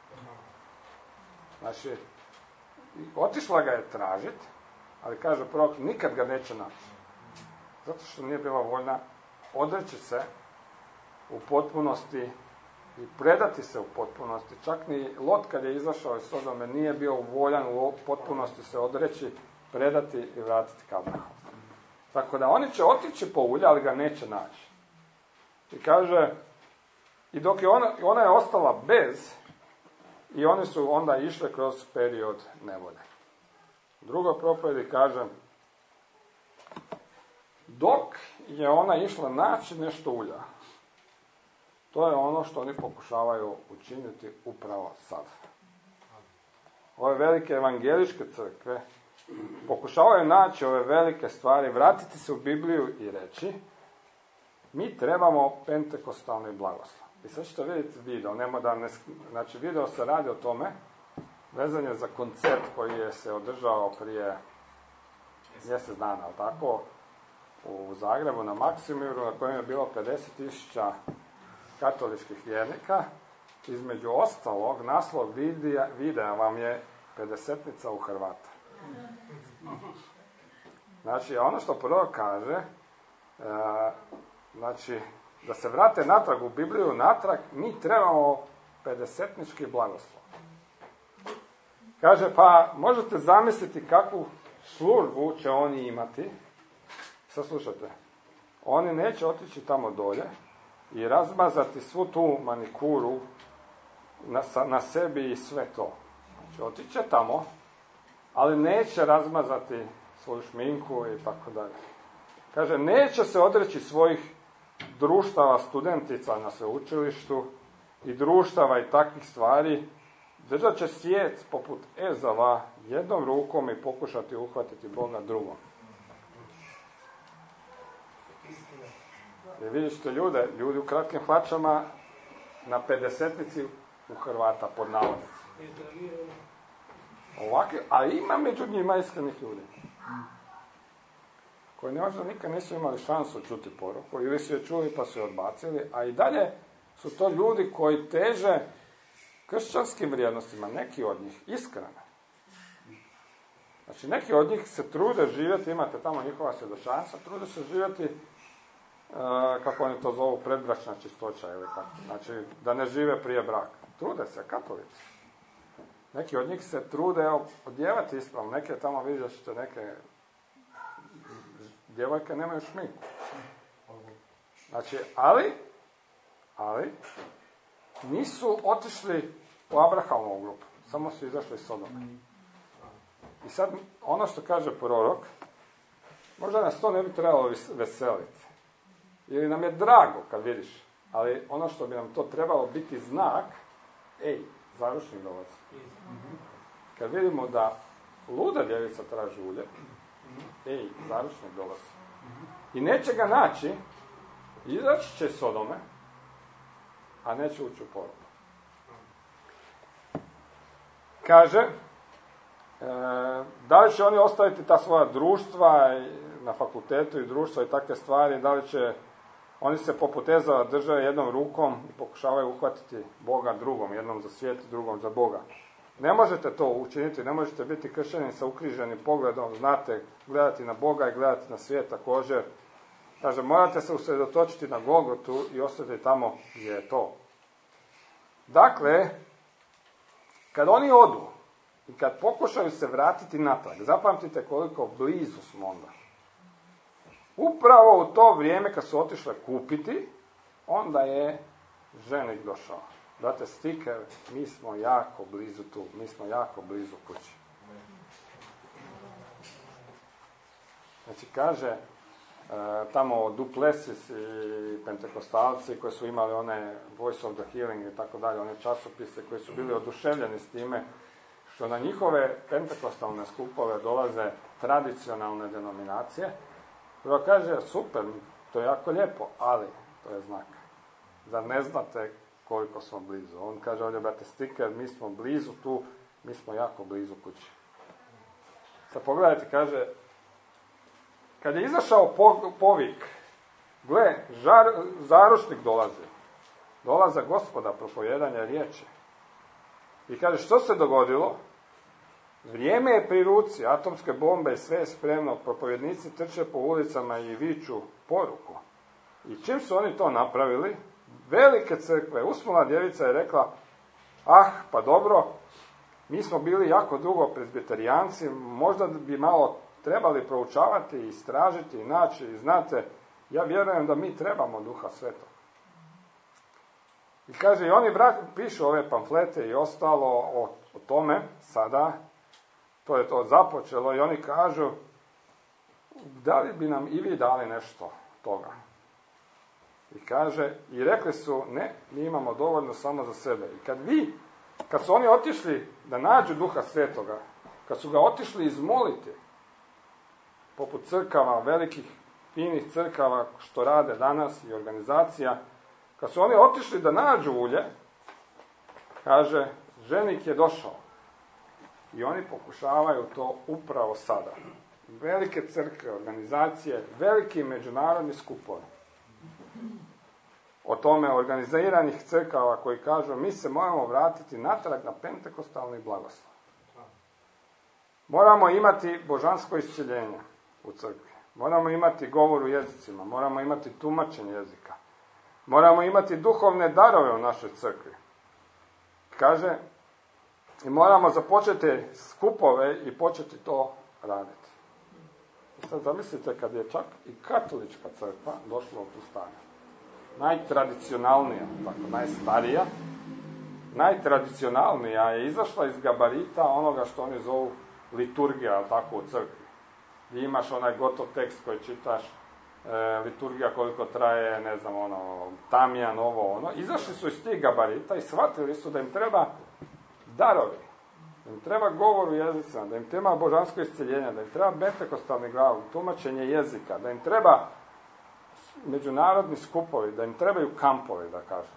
Znači, otišla ga je tražiti, ali kaže prorok, nikad ga neće naći. Zato što nije bila voljna odreći se u potpunosti i predati se u potpunosti. Čak ni Lot kad je izašao iz Sodome nije bio voljan u potpunosti se odreći, predati i vratiti ka Abrahamu. Tako da oni će otići po ulje, ali ga neće naći. I kaže, i dok je ona, ona je ostala bez, i oni su onda išli kroz period nevolje. Druga propovjedi kaže, dok je ona išla naći nešto ulja, to je ono što oni pokušavaju učiniti upravo sad. Ove velike evangeličke crkve pokušavaju naći ove velike stvari, vratiti se u Bibliju i reći, mi trebamo pentekostalni blagoslov. I sad ćete vidjeti video, nema da ne, znači video se radi o tome, vezan je za koncert koji je se održao prije mjesec dana, ali tako, u Zagrebu na Maksimiru, na kojem je bilo pedeset tisuća katoličkih vjernika. Između ostalog, naslov videa, videa vam je pedesetnica u Hrvata. Znači, ono što prvo kaže, e, znači, da se vrate natrag u Bibliju, natrag, mi trebamo pedesetnički blagoslov. Kaže, pa možete zamisliti kakvu službu će oni imati. Sad slušajte, oni neće otići tamo dolje i razmazati svu tu manikuru na, na sebi i sve to. Znači, otiće tamo, ali neće razmazati svoju šminku i tako dalje. Kaže, neće se odreći svojih društava studentica na sveučilištu i društava i takvih stvari. Držat će svijet poput Ezava jednom rukom i pokušati uhvatiti Boga drugom. I vidjet ćete ljude, ljudi u kratkim hlačama na pedesetnici u Hrvata, pod navodnici. Ovakvi, a ima među njima iskrenih ljudi. Koji možda nikad nisu imali šansu čuti poruku, ili su je čuli pa su je odbacili, a i dalje su to ljudi koji teže kršćanskim vrijednostima, neki od njih, iskreno. Znači, neki od njih se trude živjeti, imate tamo njihova svjedočanstva, trude se živjeti, uh, kako oni to zovu, predbračna čistoća ili kako. Znači, da ne žive prije braka. Trude se, katolici. Neki od njih se trude odjevati ispravno, neke tamo vidjet ćete, neke djevojke nemaju šminku. Znači, ali, ali, nisu otišli u Abrahamovu grupu, samo su izašli iz Sodoma. I sad, ono što kaže prorok, možda nas to ne bi trebalo veseliti. Ili nam je drago kad vidiš, ali ono što bi nam to trebalo biti znak, ej, završni dolazi. Kad vidimo da luda djevica traži ulje, ej, završni dolazi. I neće ga naći, izaći će Sodome, a neće ući u poruku. Kaže, e, da li će oni ostaviti ta svoja društva na fakultetu i društva i takve stvari, da li će oni se poput Ezava drže jednom rukom i pokušavaju uhvatiti Boga drugom, jednom za svijet, drugom za Boga. Ne možete to učiniti, ne možete biti kršćanin sa ukriženim pogledom, znate, gledati na Boga i gledati na svijet također. Kaže, morate se usredotočiti na Golgotu i ostati tamo gdje je to. Dakle, kad oni odu i kad pokušaju se vratiti natrag, zapamtite koliko blizu smo onda. Upravo u to vrijeme kad su otišle kupiti, onda je ženik došao. Date stiker, mi smo jako blizu tu, mi smo jako blizu kući. Znači kaže, tamo Duplessis i pentekostalci koji su imali one Voice of the Healing i tako dalje, one časopise koji su bili oduševljeni s time što na njihove pentekostalne skupove dolaze tradicionalne denominacije, Prvo kaže, super, to je jako lijepo, ali to je znak. Zar ne znate koliko smo blizu? On kaže ovdje, brate Stiker, mi smo blizu tu, mi smo jako blizu kući. Sad pogledajte, kaže, kad je izašao po, povik, gle, žar, zaručnik dolazi. Dolaza Gospoda, propovijedanja riječi. I kaže, što se dogodilo? Vrijeme je pri ruci, atomske bombe, sve je spremno, propovjednici trče po ulicama i viču poruku. I čim su oni to napravili, velike crkve, Usmula djevica je rekla, ah, pa dobro, mi smo bili jako dugo prezbiterijanci, možda bi malo trebali proučavati, istražiti i naći, i znate, ja vjerujem da mi trebamo Duha Svetog. I kaže, i oni brat, pišu ove pamflete i ostalo o, o tome, sada, to je to započelo, i oni kažu, da li bi nam i vi dali nešto toga? I kaže, i rekli su, ne, mi imamo dovoljno samo za sebe. I kad vi, kad su oni otišli da nađu Duha Svetoga, kad su ga otišli izmoliti, poput crkava, velikih, finih crkava što rade danas i organizacija, kad su oni otišli da nađu ulje, kaže, ženik je došao. I oni pokušavaju to upravo sada. Velike crkve, organizacije, veliki međunarodni skupovi. O tome organiziranih crkava koji kažu, mi se moramo vratiti natrag na pentekostalni blagoslov. Moramo imati božansko iscjeljenje u crkvi. Moramo imati govor u jezicima. Moramo imati tumačenje jezika. Moramo imati duhovne darove u našoj crkvi. Kaže, i moramo započeti skupove i početi to raditi. I sad zamislite kad je čak i katolička crkva došla u tu stanje. Najtradicionalnija, tako, najstarija, najtradicionalnija je izašla iz gabarita onoga što oni zovu liturgija, tako, u crkvi. I imaš onaj gotov tekst koji čitaš, e, liturgija koliko traje, ne znam, ono, tamjan, ovo, ono. Izašli su iz tih gabarita i shvatili su da im treba darovi, da im treba govor u jezicima, da im treba božansko iscjeljenje, da im treba pentekostalni glav, tumačenje jezika, da im treba međunarodni skupovi, da im trebaju kampovi, da kažem.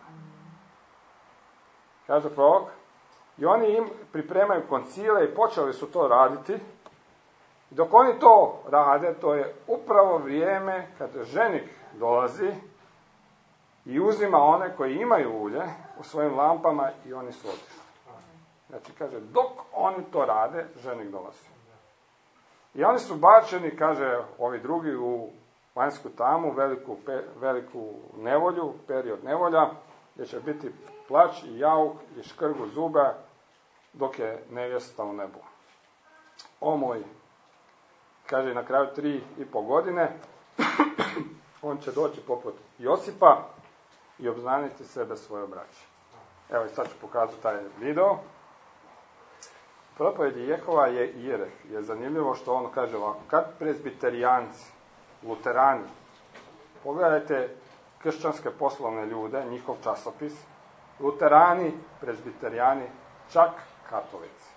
Kaže prorok, i oni im pripremaju koncile i počeli su to raditi. Dok oni to rade, to je upravo vrijeme kad ženik dolazi i uzima one koji imaju ulje u svojim lampama i oni su otišli. Znači, kaže, dok oni to rade, ženik dolazi. I oni su bačeni, kaže, ovi drugi u vanjsku tamu, veliku, pe, veliku nevolju, period nevolja, gdje će biti plač i jauk i škrgu zuba, dok je nevjesta u nebu. O moj, kaže na kraju tri i pol godine, on će doći poput Josipa i obznaniti sebe svoje braće. Evo i sad ću pokazati taj video. Propovjedi Jehova je Jereh. Je zanimljivo što on kaže ovako, kad prezbiterijanci, luterani, pogledajte kršćanske poslovne ljude, njihov časopis, luterani, prezbiterijani, čak katolici.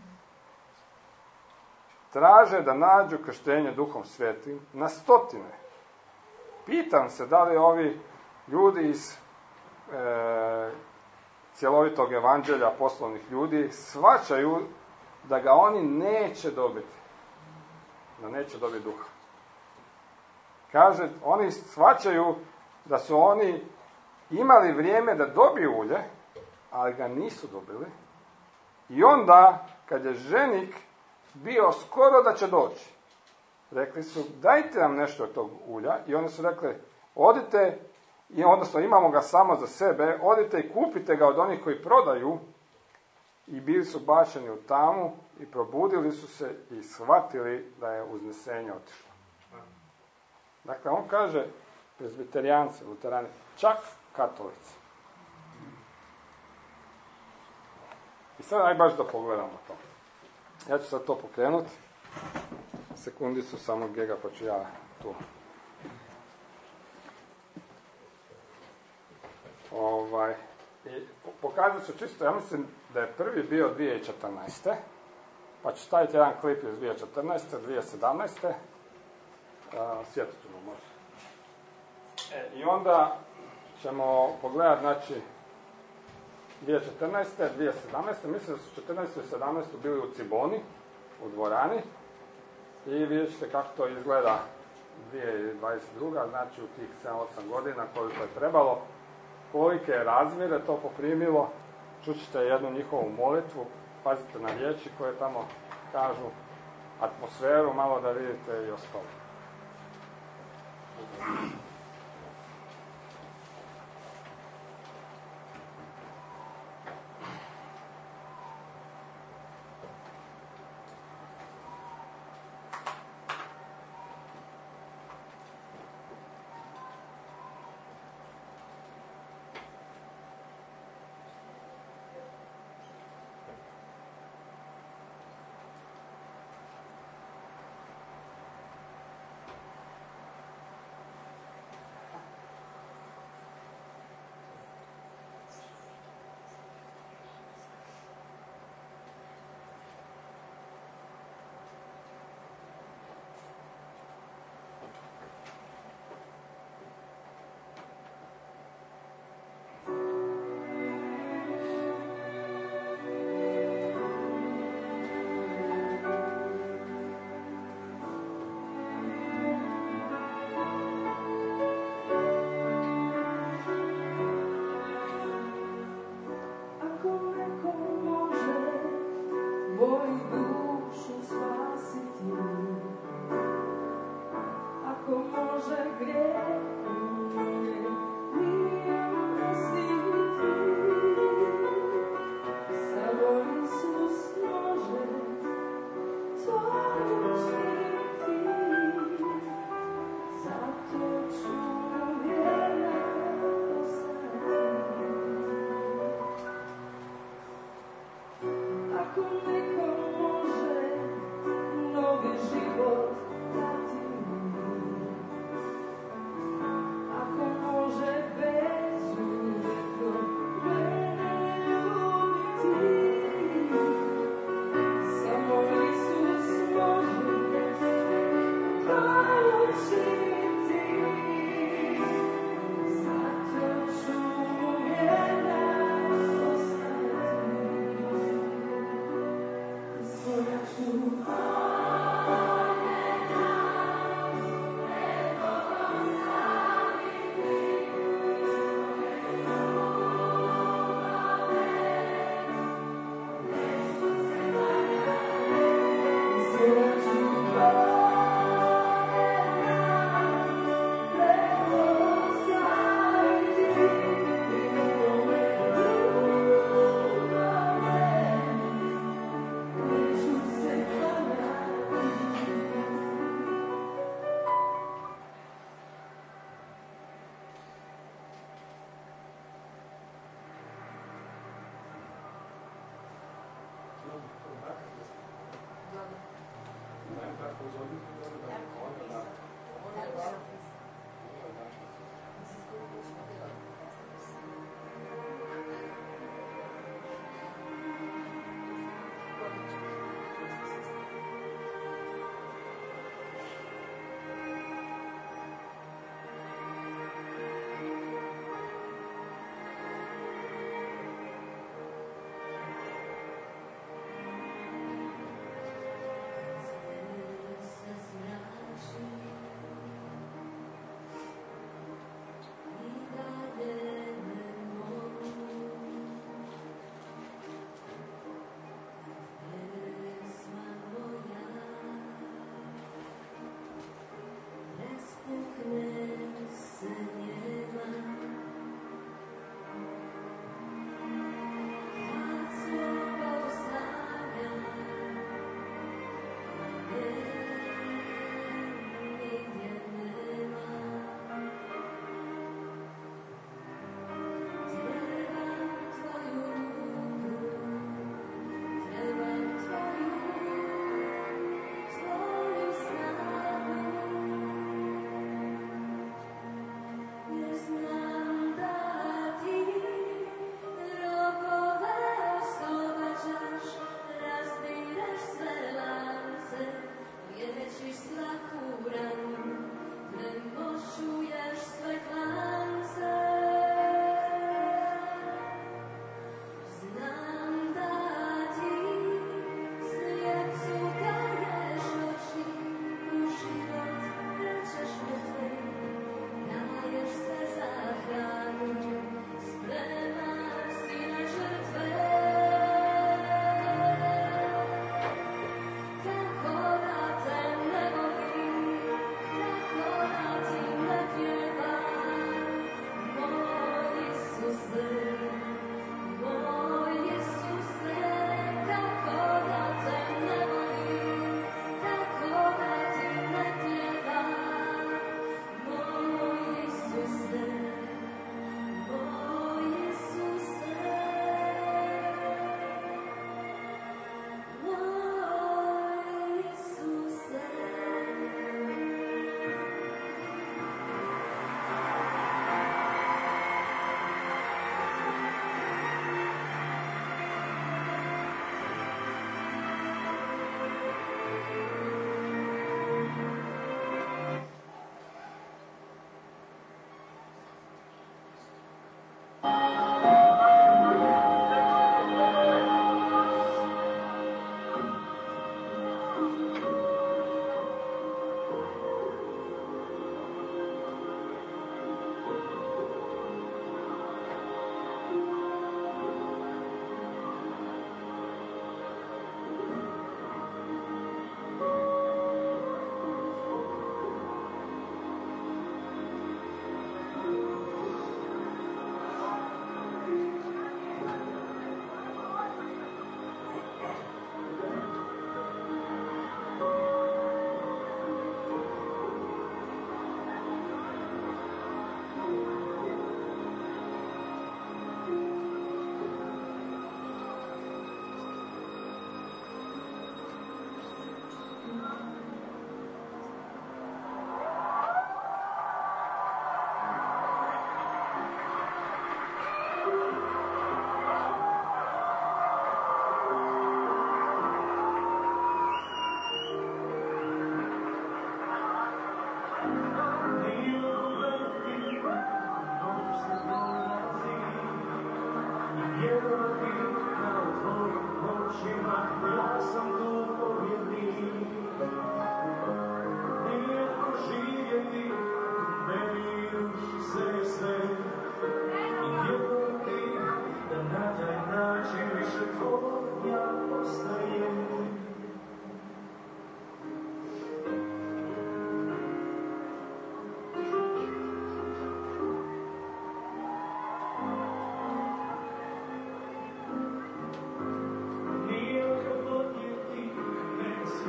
Traže da nađu krštenje Duhom Svetim na stotine. Pitam se da li ovi ljudi iz e, cjelovitog evanđelja poslovnih ljudi shvaćaju da ga oni neće dobiti. Da neće dobiti duha. Kaže, oni shvaćaju da su oni imali vrijeme da dobiju ulje, ali ga nisu dobili. I onda, kad je ženik bio skoro da će doći, rekli su, dajte nam nešto od tog ulja. I oni su rekli, odite, i odnosno imamo ga samo za sebe, odite i kupite ga od onih koji prodaju. I bili su bačeni u tamu i probudili su se i shvatili da je uznesenje otišlo. Dakle, on kaže, prezbiterijanci, luterani, čak katolici. I sad aj baš da pogledamo to. Ja ću sad to pokrenuti. Sekundicu samo gega, pa ću ja tu. Ovaj, i pokazat ću čisto, ja mislim da je prvi bio dvije tisuće četrnaeste. Pa ću staviti jedan klip iz dvije tisuće četrnaeste, dvije tisuće sedamnaeste. svjetotunu može. E, I onda ćemo pogledati, znači, dvije tisuće četrnaeste. dvije tisuće sedamnaeste. Mislim da su četrnaestu i sedamnaestu bili u Ciboni, u dvorani. I vidjet ćete kako to izgleda dvije tisuće dvadeset druga. Znači u tih sedam osam godina koliko je trebalo, kolike razmjere to poprimilo. Čućete jednu njihovu molitvu, pazite na riječi koje tamo kažu, atmosferu, malo da vidite i ostalo.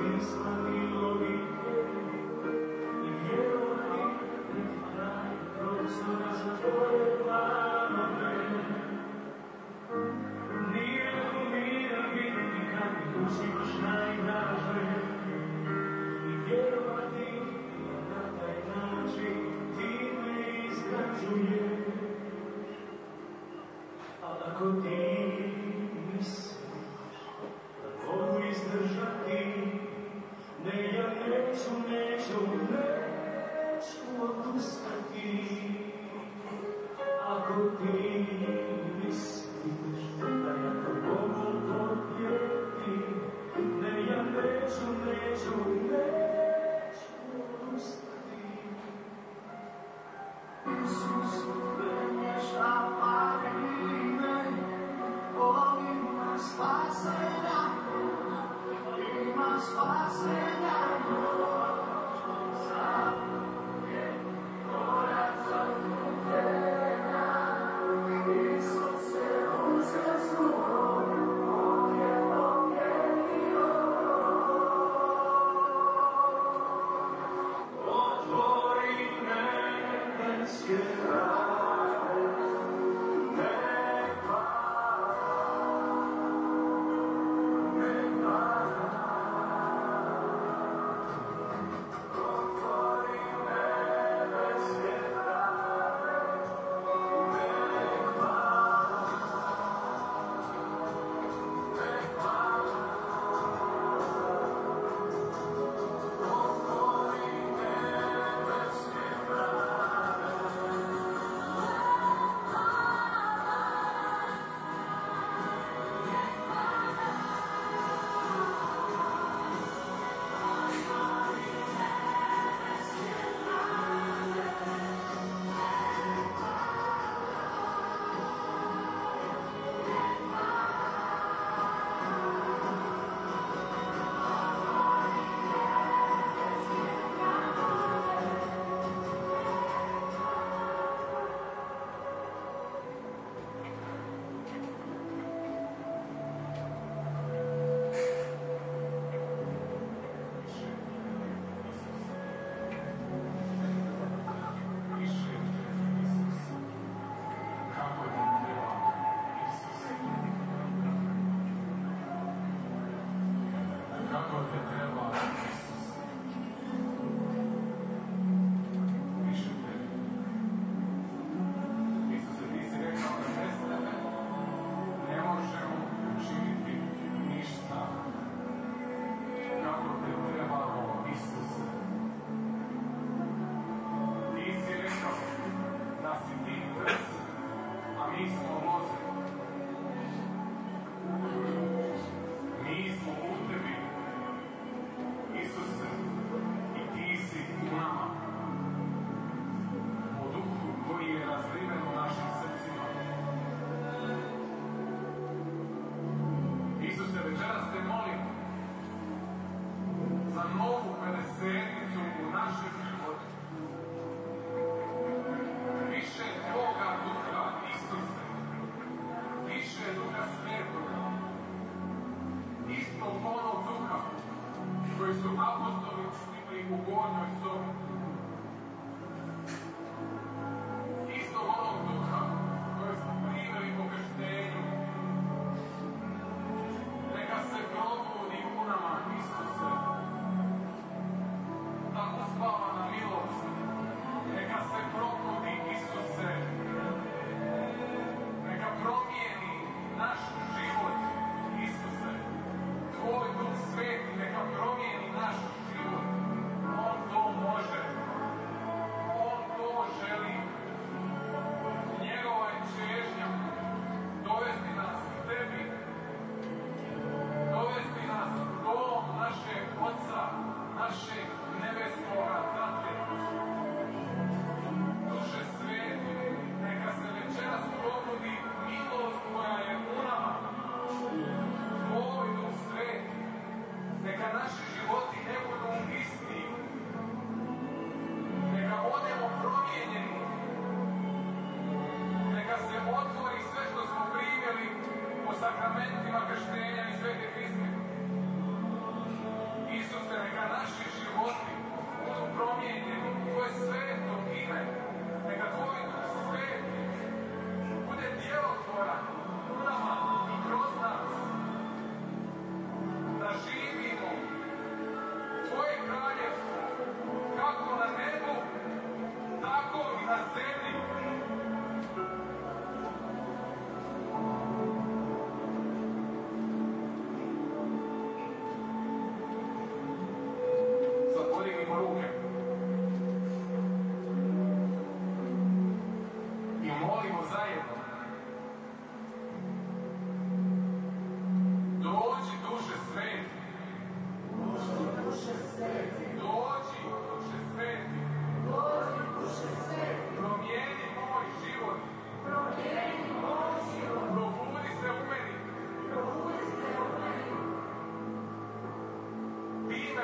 Tvoj Duh Sveti neka promijeni naš život. On to može.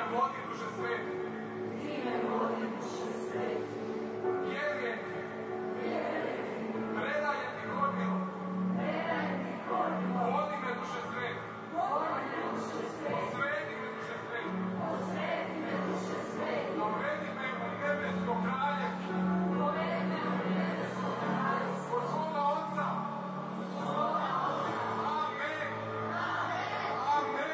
vodi duše sveti. Ti me vodi duše sveti. Vjerujem ti. Predajem ti gornilo. Predajem ti gornilo. Vodi me duše sveti. Vodi me duše sveti. Osveti me duše sveti. Osveti me duše sveti. Dovedi me u nebesko kraljevstvo. Dovedi me u nebesko kraljevstvo. Od svoga Otca. Od svoga Otca. Amen. Amen.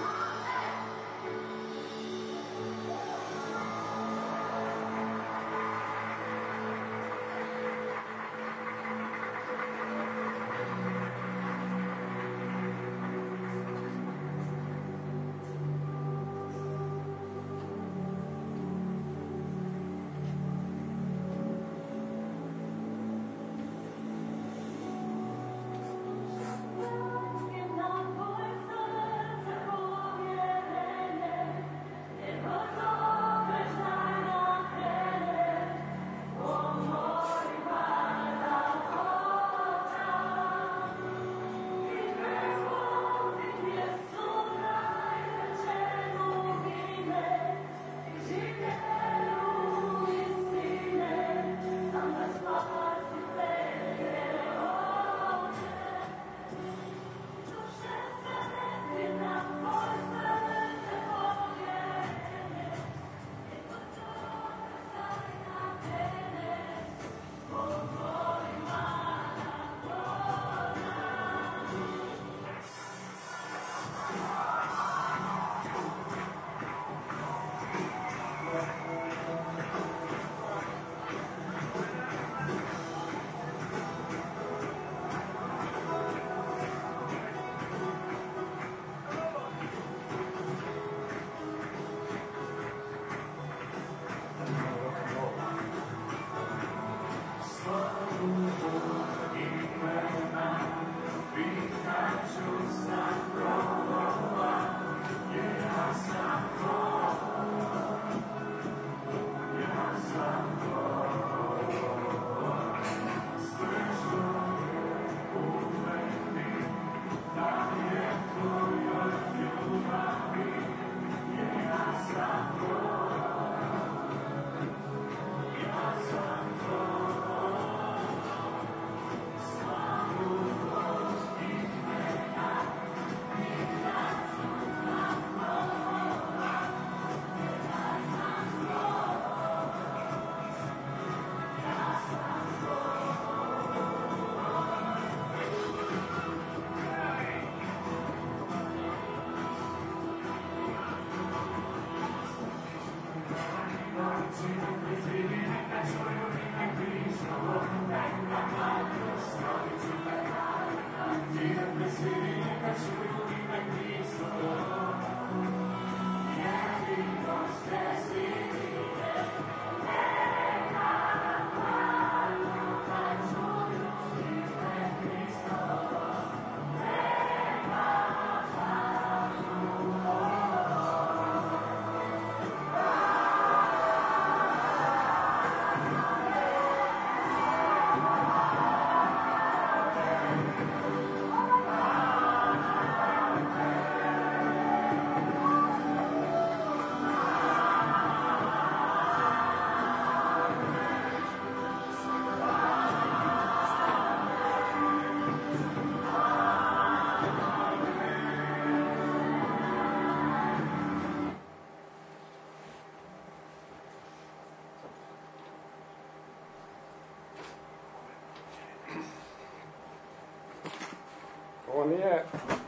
Ovo nije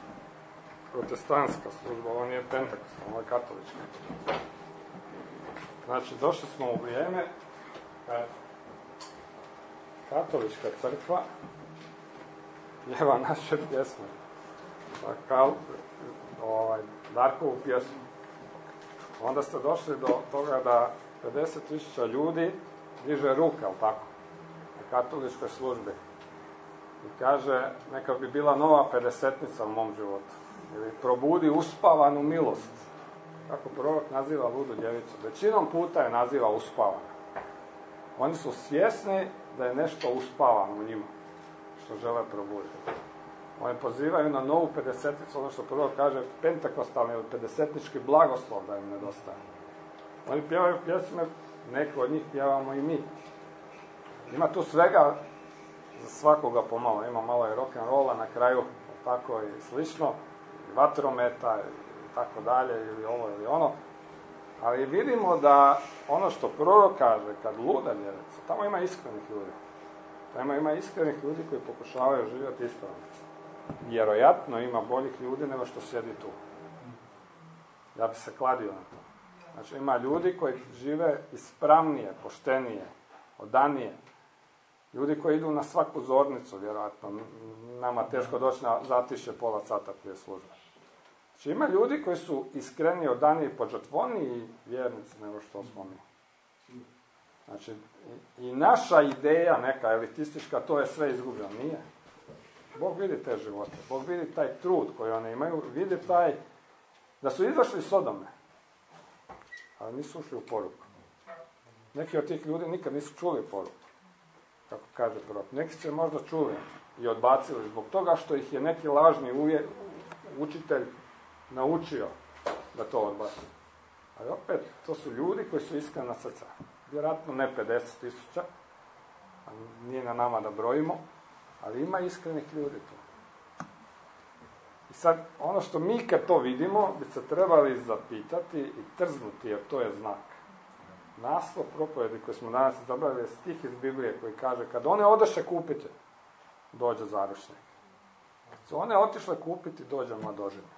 protestantska služba, ovo nije pentakostalna, ovo je katolička. Znači, došli smo u vrijeme kad katolička crkva pjeva naše pjesme. Kao ovaj, Darkovu pjesmu. Onda ste došli do toga da pedeset tisuća ljudi diže ruke, ali tako, na katoličkoj službi. I kaže, neka bi bila nova pedesetnica u mom životu. Ili probudi uspavanu milost. Kako prorok naziva ludu djevicu. Većinom puta je naziva uspavana. Oni su svjesni da je nešto uspavano u njima, što žele probuditi. Oni pozivaju na novu pedesetnicu, ono što prvo kaže pentekostalni ili pedesetnički blagoslov da im nedostaje. Oni pjevaju pjesme, neke od njih pjevamo i mi. Ima tu svega za svakoga pomalo. Ima malo i rock'n'rolla na kraju, tako i slično, i vatrometa i tako dalje, ili ovo ili ono. Ali vidimo da ono što prorok kaže, kad luda djevica, tamo ima iskrenih ljudi. Tamo ima iskrenih ljudi koji pokušavaju živjeti ispravno. Vjerojatno ima boljih ljudi nego što sjedi tu. Ja bi se kladio na to. Znači ima ljudi koji žive ispravnije, poštenije, odanije. Ljudi koji idu na svaku zornicu, vjerojatno. Nama teško doći na zatišje pola sata prije službe. Znači ima ljudi koji su iskreni, odaniji, požrtvovniji vjernici nego što smo mi. Znači i, i naša ideja neka elitistička, to je sve izgubljeno. Nije. Bog vidi te živote. Bog vidi taj trud koji oni imaju. Vidi taj da su izašli iz Sodome. Ali nisu ušli u poruku. Neki od tih ljudi nikad nisu čuli poruku. Kako kaže prorok. Neki su je možda čuli i odbacili zbog toga što ih je neki lažni uvje, učitelj naučio da to odbaci. Ali opet, to su ljudi koji su iskrena srca. Vjerojatno ne pedeset tisuća, nije na nama da brojimo, ali ima iskrenih ljudi tu. I sad, ono što mi kad to vidimo, bi se trebali zapitati i trznuti, jer to je znak. Naslov propovjedi koji smo danas izabrali je stih iz Biblije koji kaže, kad one odeše kupiti, dođe zaručnik. Kad su one otišle kupiti, dođe mladoženja.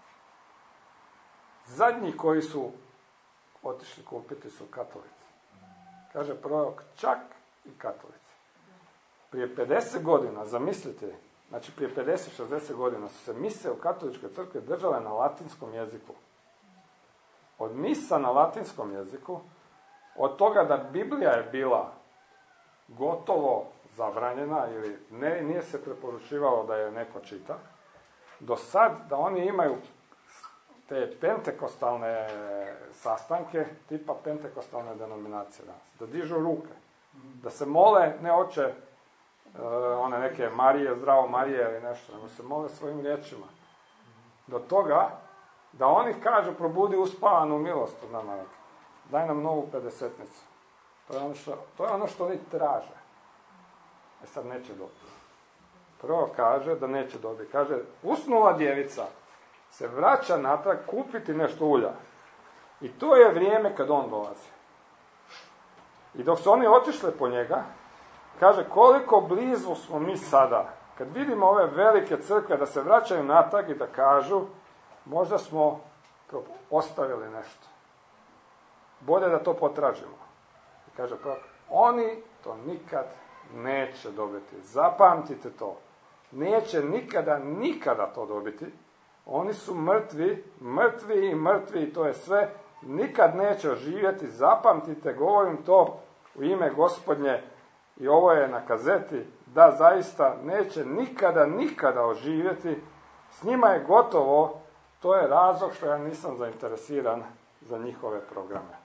Zadnji koji su otišli kupiti su katolici. Kaže prorok, čak i katolici. Prije pedeset godina, zamislite, znači prije pedeset šezdeset godina su se mise u katoličkoj crkvi držale na latinskom jeziku. Od misa na latinskom jeziku, od toga da Biblija je bila gotovo zabranjena ili ne, nije se preporučivalo da je neko čita, do sad da oni imaju te pentekostalne sastanke, tipa pentekostalne denominacije danas, da dižu ruke, da se mole, ne oče uh, one neke Marije, zdravo Marije ili nešto, nego se mole svojim riječima. Do toga da oni kažu probudi uspavanu milost od nama, daj nam novu pedesetnicu. To je ono što, to je ono što oni traže. E sad neće dobiti. Prvo kaže da neće dobiti. Kaže, usnula djevica se vraća natrag kupiti nešto ulja. I to je vrijeme kad on dolazi. I dok su oni otišli po njega, kaže koliko blizu smo mi sada. Kad vidimo ove velike crkve da se vraćaju natrag i da kažu možda smo ostavili nešto. Bolje da to potražimo. I kaže oni to nikad neće dobiti. Zapamtite to. Neće nikada, nikada to dobiti. Oni su mrtvi, mrtvi i mrtvi i to je sve. Nikad neće oživjeti. Zapamtite, govorim to u ime Gospodnje i ovo je na kazeti, da zaista neće nikada, nikada oživjeti. S njima je gotovo. To je razlog što ja nisam zainteresiran za njihove programe.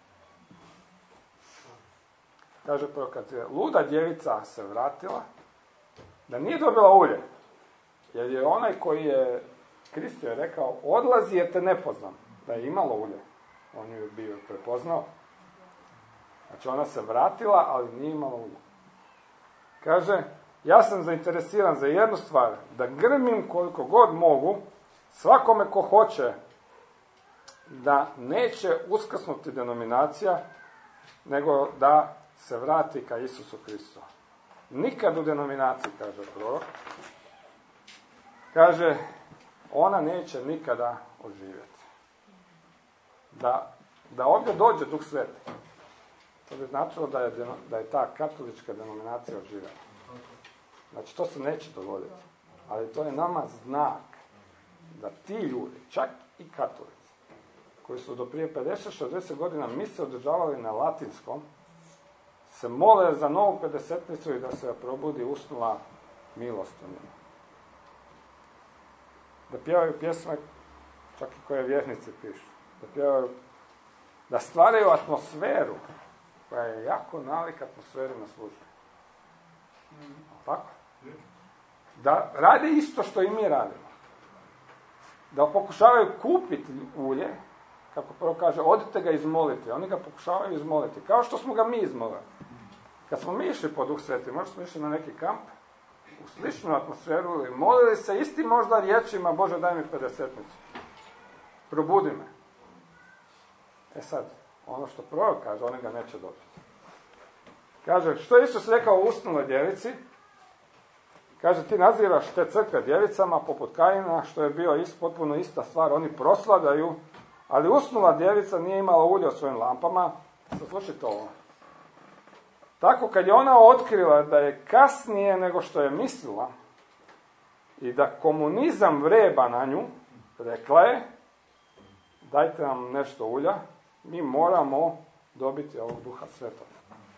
Kaže prvo, kad je luda djevica se vratila, da nije dobila ulje, jer je onaj koji je, Kristo je rekao, odlazi jer te ne poznam, da je imalo ulje. On ju je bio prepoznao. Znači ona se vratila, ali nije imala ulje. Kaže, ja sam zainteresiran za jednu stvar, da grmim koliko god mogu, svakome ko hoće da neće uskrsnuti denominacija, nego da se vrati ka Isusu Kristu. Nikad u denominaciji, kaže prorok. Kaže, ona neće nikada oživjeti. Da, da ovdje dođe Duh Sveti. To bi značilo da je, da je ta katolička denominacija oživjela. Znači, to se neće dogoditi. Ali to je nama znak da ti ljudi, čak i katolici, koji su do prije pedeset šezdeset godina mise održavali na latinskom, se mole za novu pedesetnicu i da se probudi usnula milost u njima. Da pjevaju pjesme, čak i koje vjernici pišu. Da pjevaju, da stvaraju atmosferu koja je jako nalik atmosferi na službi. Tako? da rade isto što i mi radimo. Da pokušavaju kupiti ulje, kako prvo kaže, odite ga izmoliti. Oni ga pokušavaju izmoliti, kao što smo ga mi izmolili. Kad smo mi išli po Duh Sveti, možda smo išli na neki kamp, u sličnu atmosferu, i molili se isti možda riječima, Bože daj mi pedesetnicu. Probudi me. E sad, ono što prorok kaže, oni ga neće dobiti. Kaže, što je Isus rekao usnuloj djevici? Kaže, ti naziraš te crkve djevicama poput Kaina, što je bio ist, potpuno ista stvar, oni proslavljaju, ali usnula djevica nije imala ulje u svojim lampama. Slušajte ovo. Tako kad je ona otkrila da je kasnije nego što je mislila i da komunizam vreba na nju, rekla je, dajte nam nešto ulja, mi moramo dobiti ovog Duha Svetog.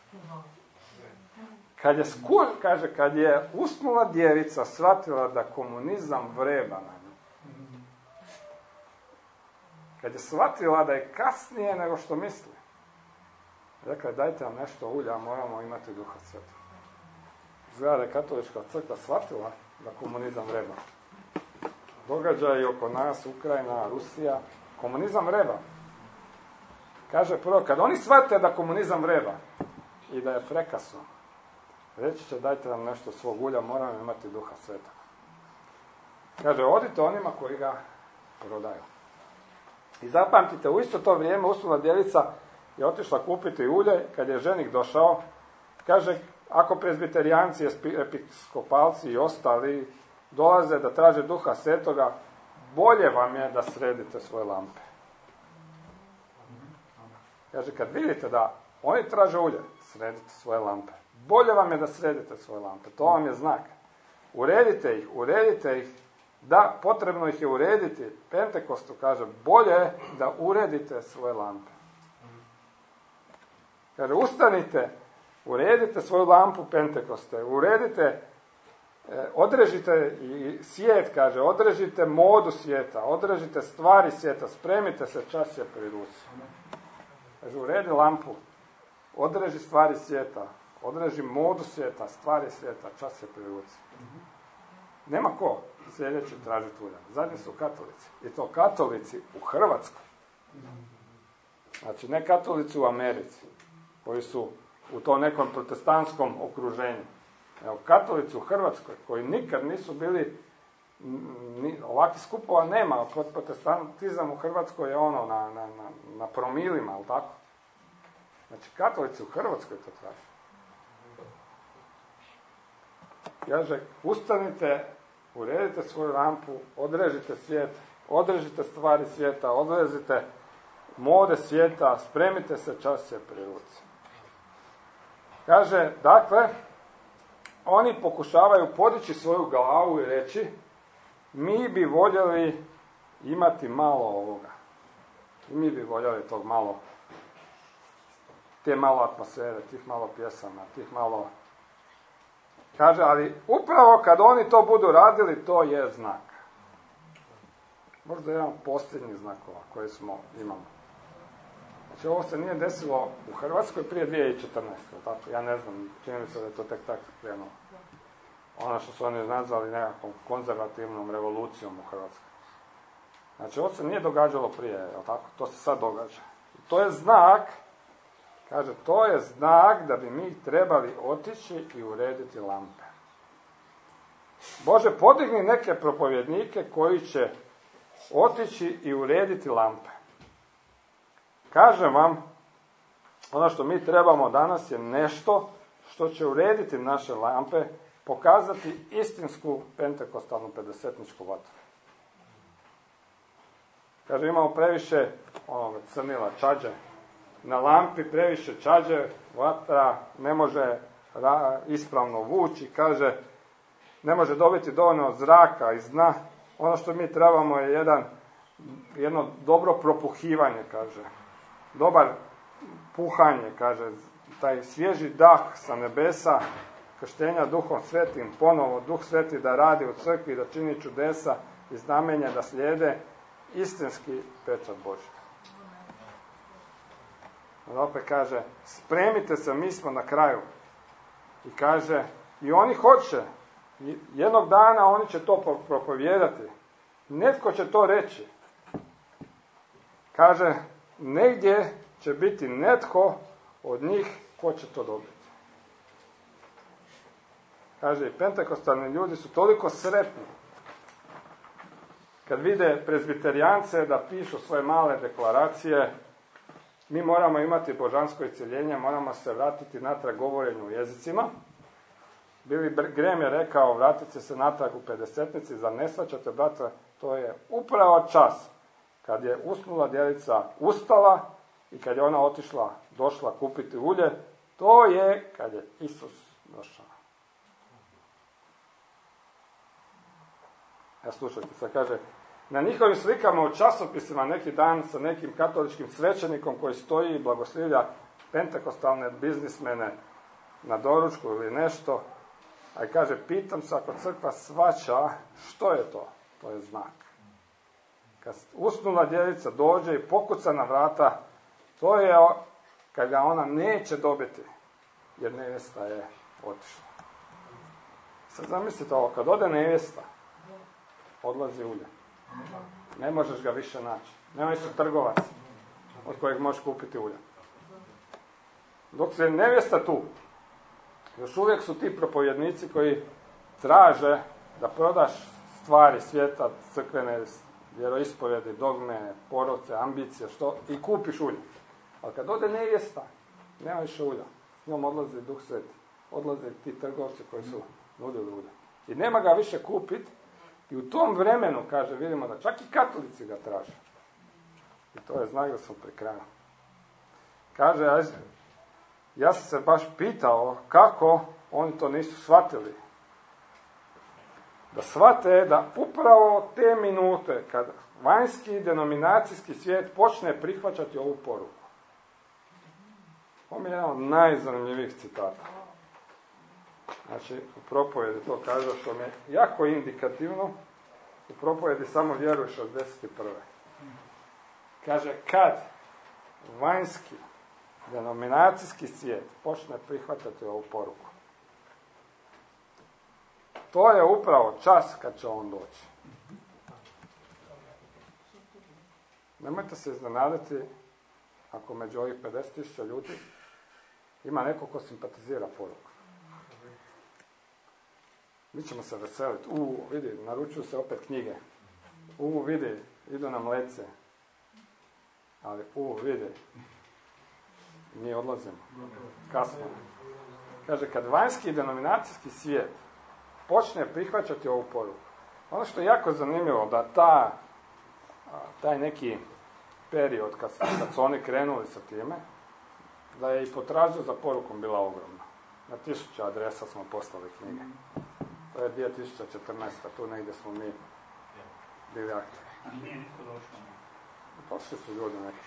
Kad je skur, kaže, kad je usnula djevica shvatila da komunizam vreba na nju, kad je shvatila da je kasnije nego što misli, rekla je, dajte nam nešto ulja, moramo imati Duha Svetog. Izgleda da je katolička crkva shvatila da komunizam vreba. Događaj oko nas, Ukrajina, Rusija, komunizam vreba. Kaže prvo, kad oni shvate da komunizam vreba i da je frekaso, reći će, dajte nam nešto svog ulja, moramo imati Duha Svetog. Kaže, odite onima koji ga prodaju. I zapamtite, u isto to vrijeme usnula djevica je otišla kupiti ulje, kad je ženik došao, kaže, ako prezbiterijanci, episkopalci i ostali dolaze da traže Duha Svetoga, bolje vam je da sredite svoje lampe. Kaže, kad vidite da oni traže ulje, sredite svoje lampe. Bolje vam je da sredite svoje lampe. To vam je znak. Uredite ih, uredite ih. Da, potrebno ih je urediti. Pentekostu kaže, bolje je da uredite svoje lampe. Kaže, ustanite, uredite svoju lampu Pentekoste, uredite, odrežite i svijet, kaže, odrežite modu svijeta, odrežite stvari svijeta, spremite se, čas je pri ruci. Kaže, uredi lampu, odreži stvari svijeta, odreži modu svijeta, stvari svijeta, čas je pri ruci. Nema ko sljedeći tražiti ulja. Zadnji su katolici. I to katolici u Hrvatskoj. Znači, ne katolici u Americi, koji su u tom nekom protestantskom okruženju. Evo, katolici u Hrvatskoj, koji nikad nisu bili, ni, ovakvih skupova nema, protestantizam u Hrvatskoj je ono na, na, na, na promilima, ali tako? Znači, katolici u Hrvatskoj to traže. Kaže, ustanite, uredite svoju lampu, odrežite svijet, odrežite stvari svijeta, odrežite mode svijeta, spremite se, čas je pri ruci. Kaže, dakle, oni pokušavaju podići svoju glavu i reći, mi bi voljeli imati malo ovoga. I mi bi voljeli tog malo, te malo atmosfere, tih malo pjesama, tih malo... Kaže, ali upravo kad oni to budu radili, to je znak. Možda jedan posljednji znakova koje smo imamo. Znači, ovo se nije desilo u Hrvatskoj prije dvije tisuće četrnaeste. Tako? Ja ne znam, čini mi se da je to tek tako krenulo. Ono što su oni nazvali nekakvom konzervativnom revolucijom u Hrvatskoj. Znači, ovo se nije događalo prije, jel tako? To se sad događa. I to je znak, kaže, to je znak da bi mi trebali otići i urediti lampe. Bože, podigni neke propovjednike koji će otići i urediti lampe. Kažem vam, ono što mi trebamo danas je nešto što će urediti naše lampe, pokazati istinsku pentekostalnu pedesetničku vatru. Kaže, imamo previše onoga crnila, čađe. Na lampi previše čađe, vatra ne može ra, ispravno vući, kaže, ne može dobiti dovoljno zraka iz dna. Ono što mi trebamo je jedan, jedno dobro propuhivanje, kaže. Dobar puhanje, kaže, taj svježi dah sa nebesa, krštenja Duhom Svetim, ponovo Duh Sveti da radi u crkvi, da čini čudesa i znamenja da slijede istinski pečat Božji. Onda opet kaže, spremite se, mi smo na kraju. I kaže, i oni hoće, I jednog dana oni će to propovijedati. Netko će to reći. Kaže, negdje će biti netko od njih ko će to dobiti. Kaže, i pentekostalni ljudi su toliko sretni kad vide prezbiterijance da pišu svoje male deklaracije. Mi moramo imati božansko isceljenje, moramo se vratiti natrag govorenju u jezicima. Billy Graham je rekao, vratite se natrag u pedesetnici, zar ne shvaćate, brate, to je upravo čas kad je usnula djelica ustala i kad je ona otišla, došla kupiti ulje, to je kad je Isus došao. Ja slušajte, sad kaže, na njihovim slikama u časopisima neki dan sa nekim katoličkim svećenikom koji stoji i blagoslivlja pentekostalne biznismene na doručku ili nešto, a i kaže, pitam se ako crkva shvaća, što je to? To je znak. Kad usnula djevica dođe i pokuca na vrata, to je kad ga ona neće dobiti, jer nevjesta je otišla. Sad zamislite ovo, kad ode nevjesta, odlazi ulje. Ne možeš ga više naći. Nema više trgovac od kojeg možeš kupiti ulje. Dok se nevjesta tu, još uvijek su ti propovjednici koji traže da prodaš stvari svijeta, crkvene vjeroispovjedi, dogme, poroce, ambicije, što, i kupiš ulje. Ali kad ode nevjesta, nema više ulja. S njom odlazi Duh Sveti. Odlaze ti trgovci koji su nudili ulje. I nema ga više kupiti. I u tom vremenu, kaže, vidimo da čak i katolici ga traže. I to je znak da sam pri kraju. Kaže, ja, ja sam se baš pitao kako oni to nisu shvatili. Da shvate da upravo te minute, kad vanjski denominacijski svijet počne prihvaćati ovu poruku. Ovo je jedan od najzanimljivijih citata. Znači, u propovjedi to kaže, što mi je jako indikativno, u propovjedi Samo vjeruj šezdeset prve. Kaže, kad vanjski denominacijski svijet počne prihvatati ovu poruku, to je upravo čas kad će on doći. Nemojte se iznenaditi ako među ovih pedeset tisuća ljudi ima neko ko simpatizira poruku. Mi ćemo se veseliti. U, vidi, naručuju se opet knjige. U, vidi, idu nam lece. Ali, u, vidi, mi odlazimo. Kasno. Kaže, kad vanjski denominacijski svijet počne prihvaćati ovu poruku, ono što je jako zanimljivo, da ta, taj neki period, kad, kad su oni krenuli sa time, da je i potražnja za porukom bila ogromna. Na tisuće adresa smo poslali knjige. To je dvije tisuće četrnaesta. Tu negdje smo mi bili aktivni. A nije niko došao? Došli su ljudi neki.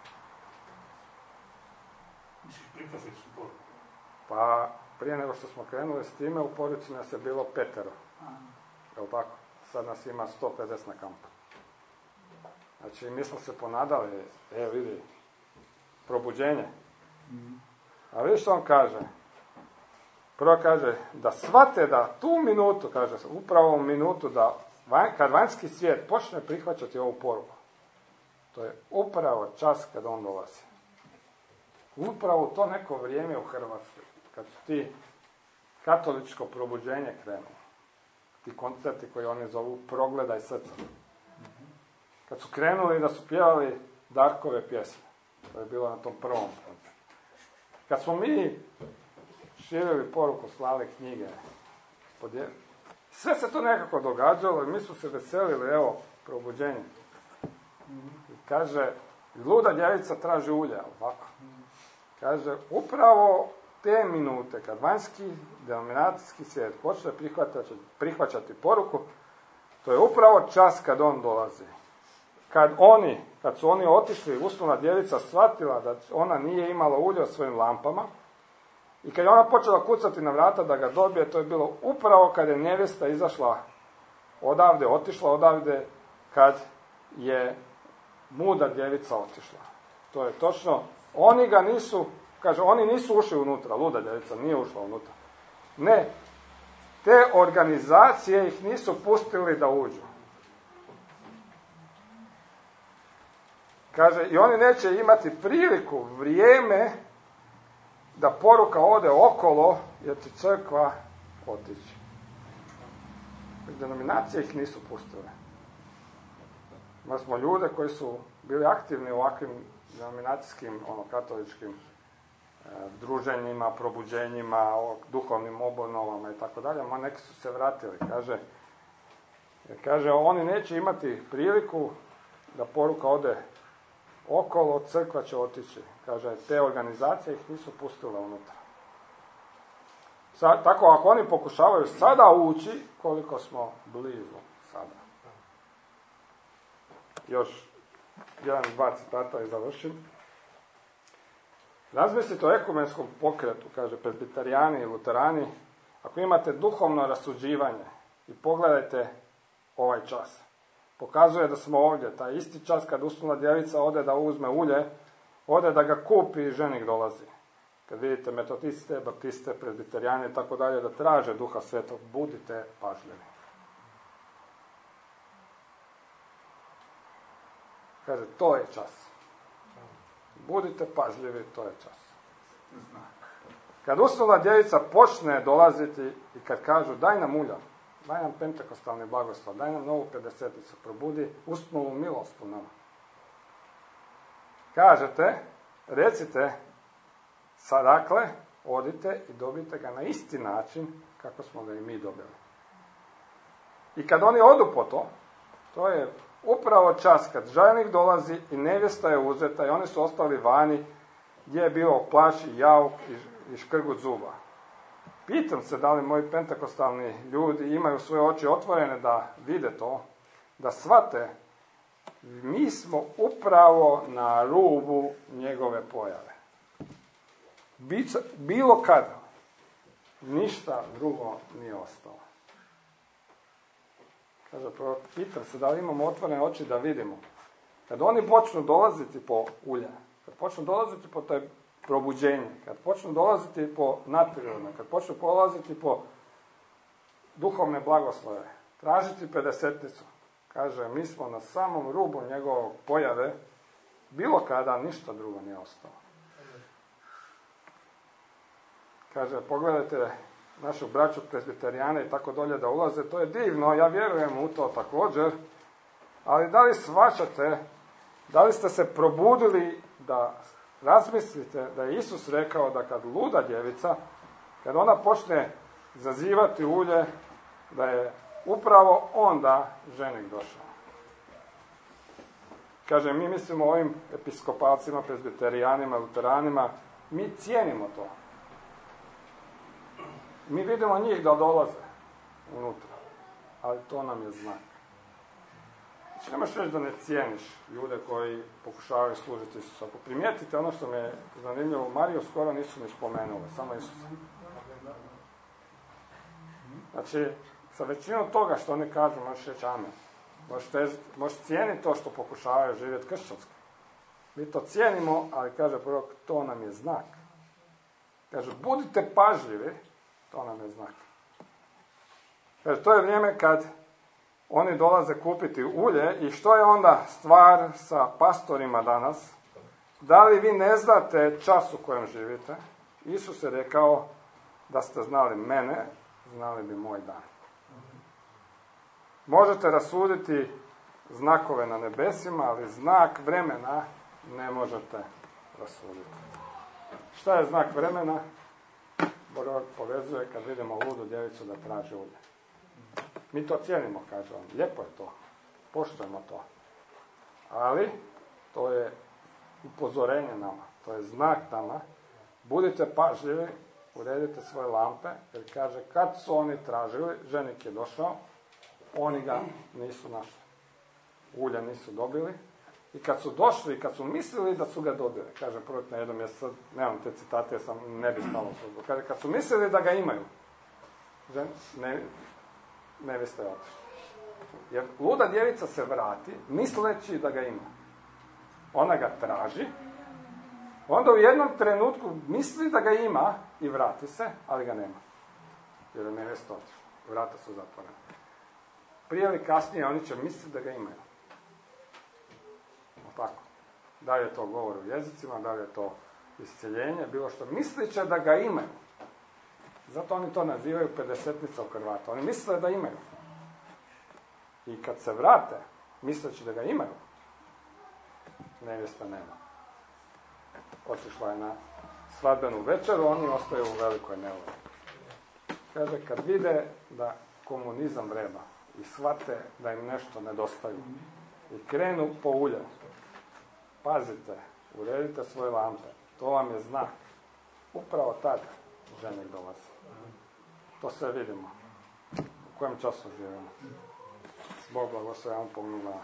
Misliš, prihvatili su poruku? Pa, prije nego što smo krenuli s time, u poruci nas je bilo petero. Jel' tako? Sad nas ima sto pedeset na kampu. Znači, mi smo se ponadali, evo vidi, probuđenje. A vidiš što on kaže? Prvo kaže, da shvate da tu minutu, kaže, upravo u minutu, da kad vanjski svijet počne prihvaćati ovu poruku, to je upravo čas kad on dolazi. Upravo u to neko vrijeme u Hrvatskoj, kad su ti katoličko probuđenje krenulo, ti koncerti koji oni zovu Progledaj srca. Kad su krenuli da su pjevali Darkove pjesme, to je bilo na tom prvom koncertu. Kad smo mi širili poruku, slali knjige, podje... sve se to nekako događalo i mi smo se veselili, evo, probuđenje. I kaže, luda djevica traži ulje, ovako. Kaže, upravo te minute, kad vanjski denominacijski svijet počne prihvaćati, prihvaćati poruku, to je upravo čas kad on dolazi. Kad oni, kad su oni otišli, usnula djevica shvatila da ona nije imala ulje u svojim lampama, i kad je ona počela kucati na vrata da ga dobije, to je bilo upravo kad je nevjesta izašla odavde, otišla odavde, kad je muda djevica otišla. To je točno. Oni ga nisu, kaže, oni nisu ušli unutra, luda djevica nije ušla unutra. Ne. te organizacije ih nisu pustili da uđu. Kaže, i oni neće imati priliku, vrijeme, da poruka ode okolo, jer će crkva otići. Denominacije ih nisu pustile. Imali smo ljude koji su bili aktivni u ovakvim denominacijskim, ono, katoličkim e, druženjima, probuđenjima, duhovnim obnovama i tako dalje, a neki su se vratili. Kaže, kaže, oni neće imati priliku da poruka ode okolo, crkva će otići. Kaže, te organizacije ih nisu pustile unutra. Sad, tako, ako oni pokušavaju sada ući, koliko smo blizu sada. Još jedan, dva citata i završim. Razmislite o ekumenskom pokretu, kaže, presbiterijani i luterani, ako imate duhovno rasuđivanje i pogledajte ovaj čas. Pokazuje da smo ovdje, taj isti čas kad usnula djevica ode da uzme ulje, ode da ga kupi i ženik dolazi. Kad vidite metodiste, baptiste, presbiterijane i tako dalje, da traže Duha Svetog, budite pažljivi. Kaže, to je čas. Budite pažljivi, to je čas. Kad usnula djevica počne dolaziti i kad kažu, daj nam ulja, daj nam pentekostalni blagoslov, daj nam novu pedeseticu, probudi usnulu milost u nama. Kažete, recite, sad dakle, odite i dobite ga na isti način kako smo ga i mi dobili. I kad oni odu po to, to je upravo čas kad ženik dolazi i nevjesta je uzeta i oni su ostali vani gdje je bilo plaš i jauk i škrgut zuba. Pitam se da li moji pentekostalni ljudi imaju svoje oči otvorene da vide to, da shvate, mi smo upravo na rubu njegove pojave. Bilo kada, ništa drugo nije ostalo. Kaže, pitam se da li imamo otvorene oči da vidimo. Kad oni počnu dolaziti po ulje, kad počnu dolaziti po taj probuđenje, kad počnu dolaziti po nadprirodne, kad počnu dolaziti po duhovne blagoslove, tražiti pedesetnicu, kaže, mi smo na samom rubu njegovog pojave, bilo kada ništa drugo nije ostalo. Kaže, pogledajte našu braću presbiterijane i tako dolje da ulaze, to je divno, ja vjerujem u to također, ali da li shvaćate, da li ste se probudili da razmislite da je Isus rekao da kad luda djevica, kad ona počne zazivati ulje, da je upravo onda ženik došao. Kaže, mi mislimo o ovim episkopalcima, presbiterijanima, luteranima, mi cijenimo to. Mi vidimo njih da dolaze unutra, ali to nam je znak. Znači, nemaš reći da ne cijeniš ljude koji pokušavaju služiti Isusu. Ako primijetite ono što mi je zanimljivo, Mariju skoro nisu ni spomenuli, samo Isusa. Znači, sa većinom toga što oni kažu, možeš reći amen. Možeš, težiti, možeš cijeniti to što pokušavaju živjeti kršćanski. Mi to cijenimo, ali kaže prorok, to nam je znak. Kaže, budite pažljivi, to nam je znak. Kaže, to je vrijeme kad oni dolaze kupiti ulje i što je onda stvar sa pastorima danas? Da li vi ne znate čas u kojem živite? Isus je rekao da ste znali mene, znali bi moj dan. Možete rasuditi znakove na nebesima, ali znak vremena ne možete rasuditi. Šta je znak vremena? Bog povezuje kad vidimo ludu djevicu da traži ulje. Mi to cijenimo, kaže on. Lijepo je to. Poštujemo to. Ali to je upozorenje nama. To je znak nama. Budite pažljivi, uredite svoje lampe, jer kaže kad su oni tražili, ženik je došao, oni ga nisu našli. Ulja nisu dobili. I kad su došli, kad su mislili da su ga dobili, kaže prorok na jednom mjestu, nemam te citate, sam ne bi stalo to. Kaže, kad su mislili da ga imaju, žen, ne, nevjesta je otišla. Jer luda djevica se vrati, misleći da ga ima. Ona ga traži, onda u jednom trenutku misli da ga ima i vrati se, ali ga nema. Jer je nevjesta otišla. vrata su zatvorena. Prije ili kasnije oni će misliti da ga imaju. O tako. Da li je to govor u jezicima, da li je to isceljenje, bilo što. Mislit će da ga imaju. Zato oni to nazivaju pedesetnica u Hrvata. Oni misle da imaju. I kad se vrate, misleći da ga imaju, nevjesta nema. Otišla je na svadbenu večeru, oni ostaju u velikoj nevoli. Kaže, kad vide da komunizam vreba i shvate da im nešto nedostaju i krenu po ulje, pazite, uredite svoje lampe, to vam je znak. Upravo tad ženik dolazi. To sve vidimo. U kojem času živimo? Bog blagoslovi, vam pomila.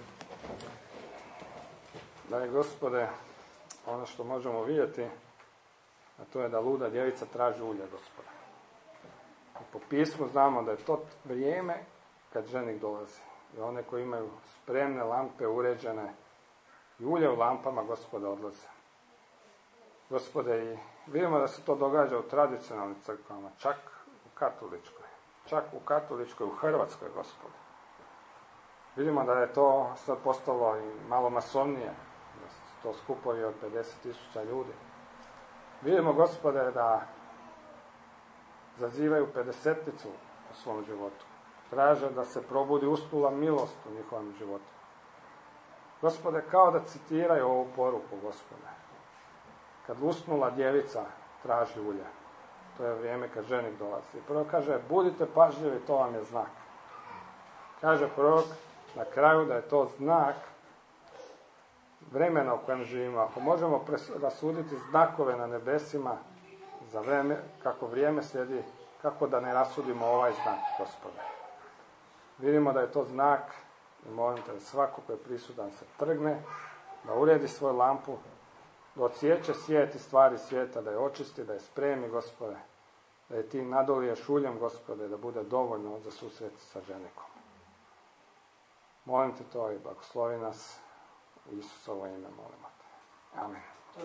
Daj Gospode, ono što možemo vidjeti, a to je da luda djevica traži ulje, Gospode. I po pismu znamo da je to vrijeme kad ženik dolazi. I one koji imaju spremne lampe, uređene, i ulje u lampama, Gospode, odlaze. Gospode, i vidimo da se to događa u tradicionalnim crkvama, čak u katoličkoj. Čak u katoličkoj, u Hrvatskoj, Gospode. Vidimo da je to sad postalo i malo masovnije, da su to skupovi od pedeset tisuća ljudi. Vidimo, Gospode, da zazivaju pedesetnicu u svom životu. Traže da se probudi uspula milost u njihovom životu. Gospode, kao da citiraju ovu poruku, Gospode. Kad usnula djevica traži ulje. To je vrijeme kad ženik dolazi. Prvo kaže, budite pažljivi, to vam je znak. Kaže prorok na kraju da je to znak vremena u kojem živimo. Ako možemo rasuditi znakove na nebesima za vrijeme, kako vrijeme slijedi, kako da ne rasudimo ovaj znak, Gospode. Vidimo da je to znak i molim te da svako koji je prisutan se trgne, da uredi svoju lampu, da odsjeće svijet i stvari svijeta, da je očisti, da je spremi, Gospode, da je ti nadoliješ uljem, Gospode, da bude dovoljno za susret sa ženikom. Molim te to i blagoslovi nas u Isusovo ime, molimo te. Amen.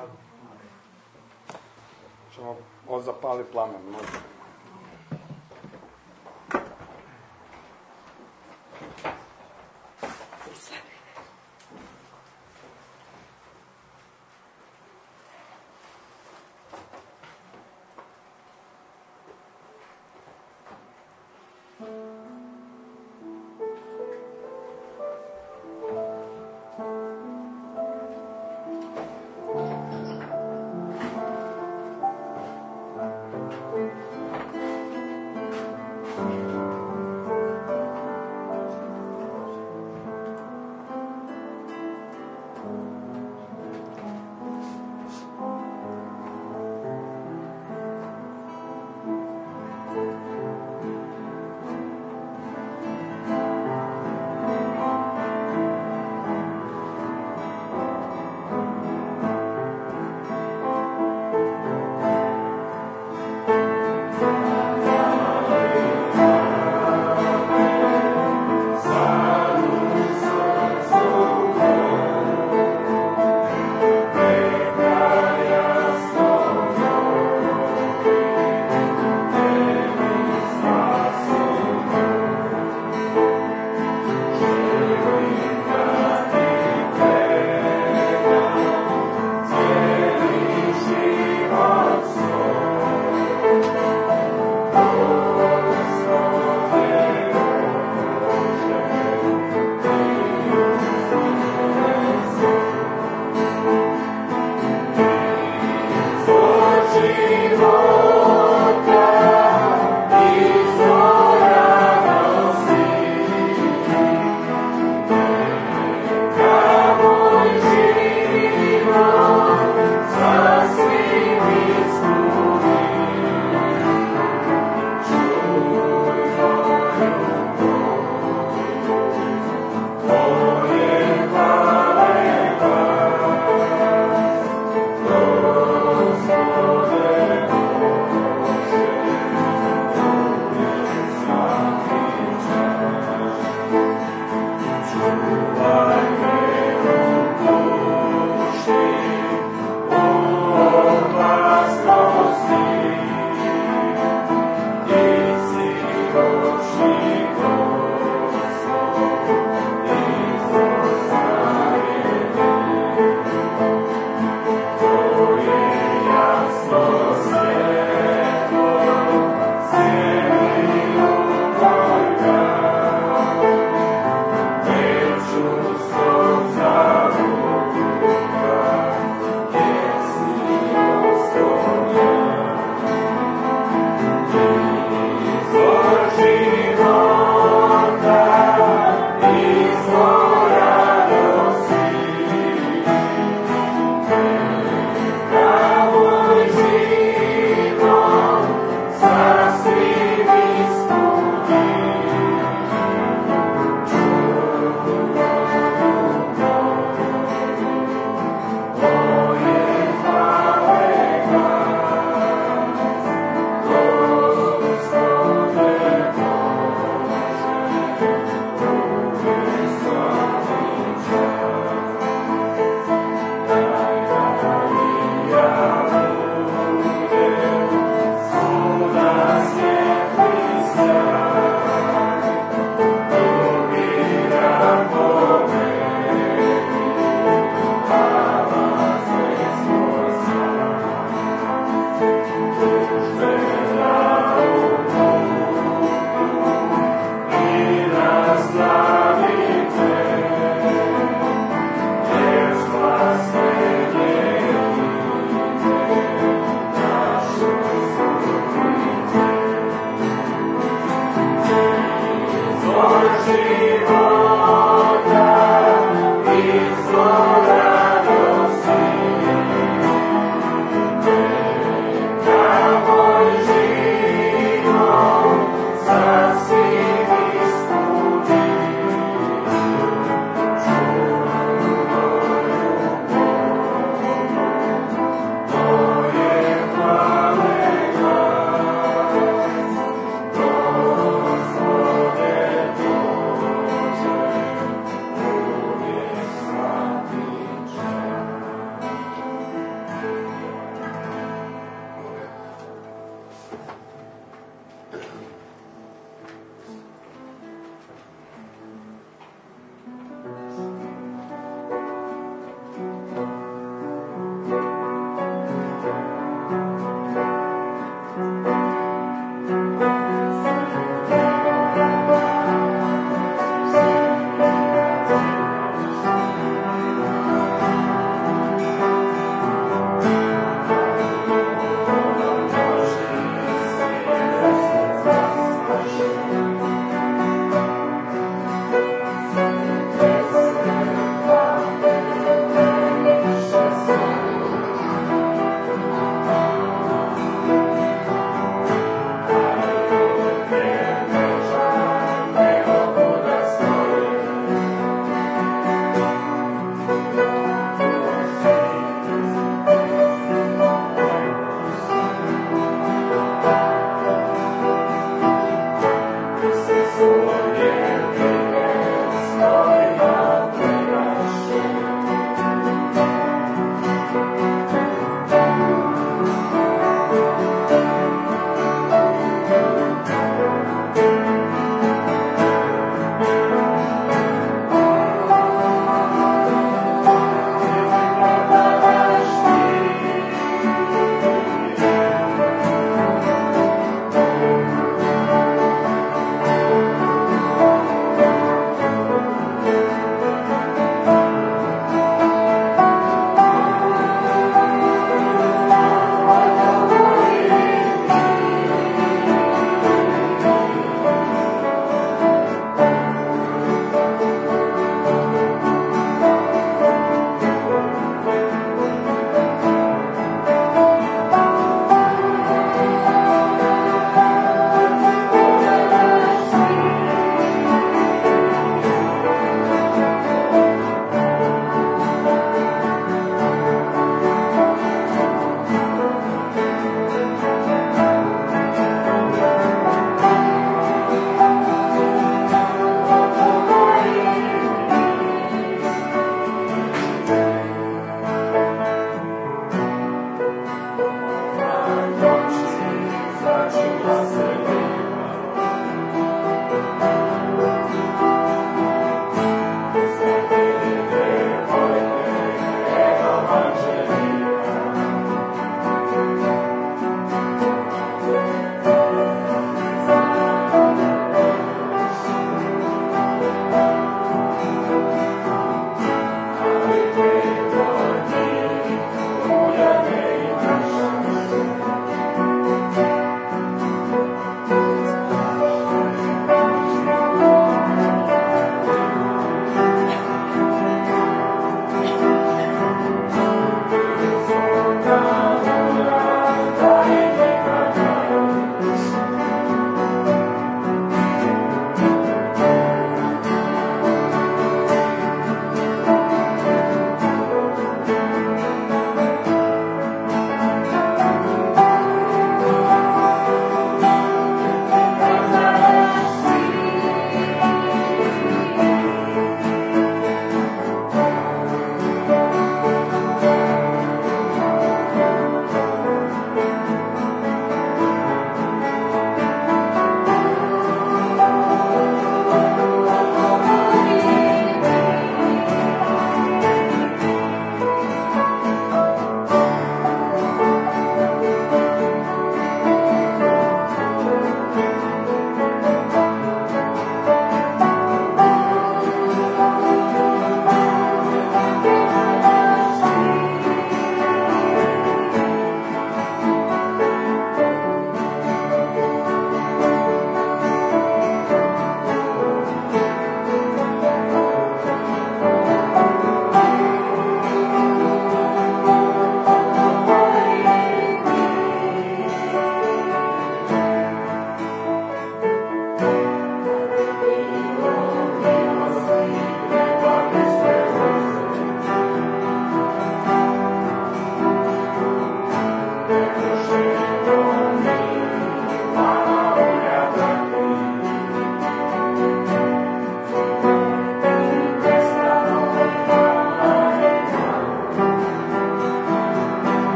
Ćemo ozapali plamen, možda.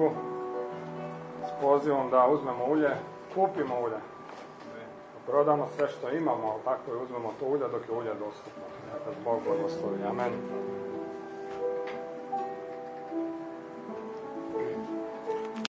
službu s pozivom da uzmemo ulje, kupimo ulje. Prodamo sve što imamo, ali tako i uzmemo to ulje dok je ulje dostupno. Neka Bog blagoslovi. Amen.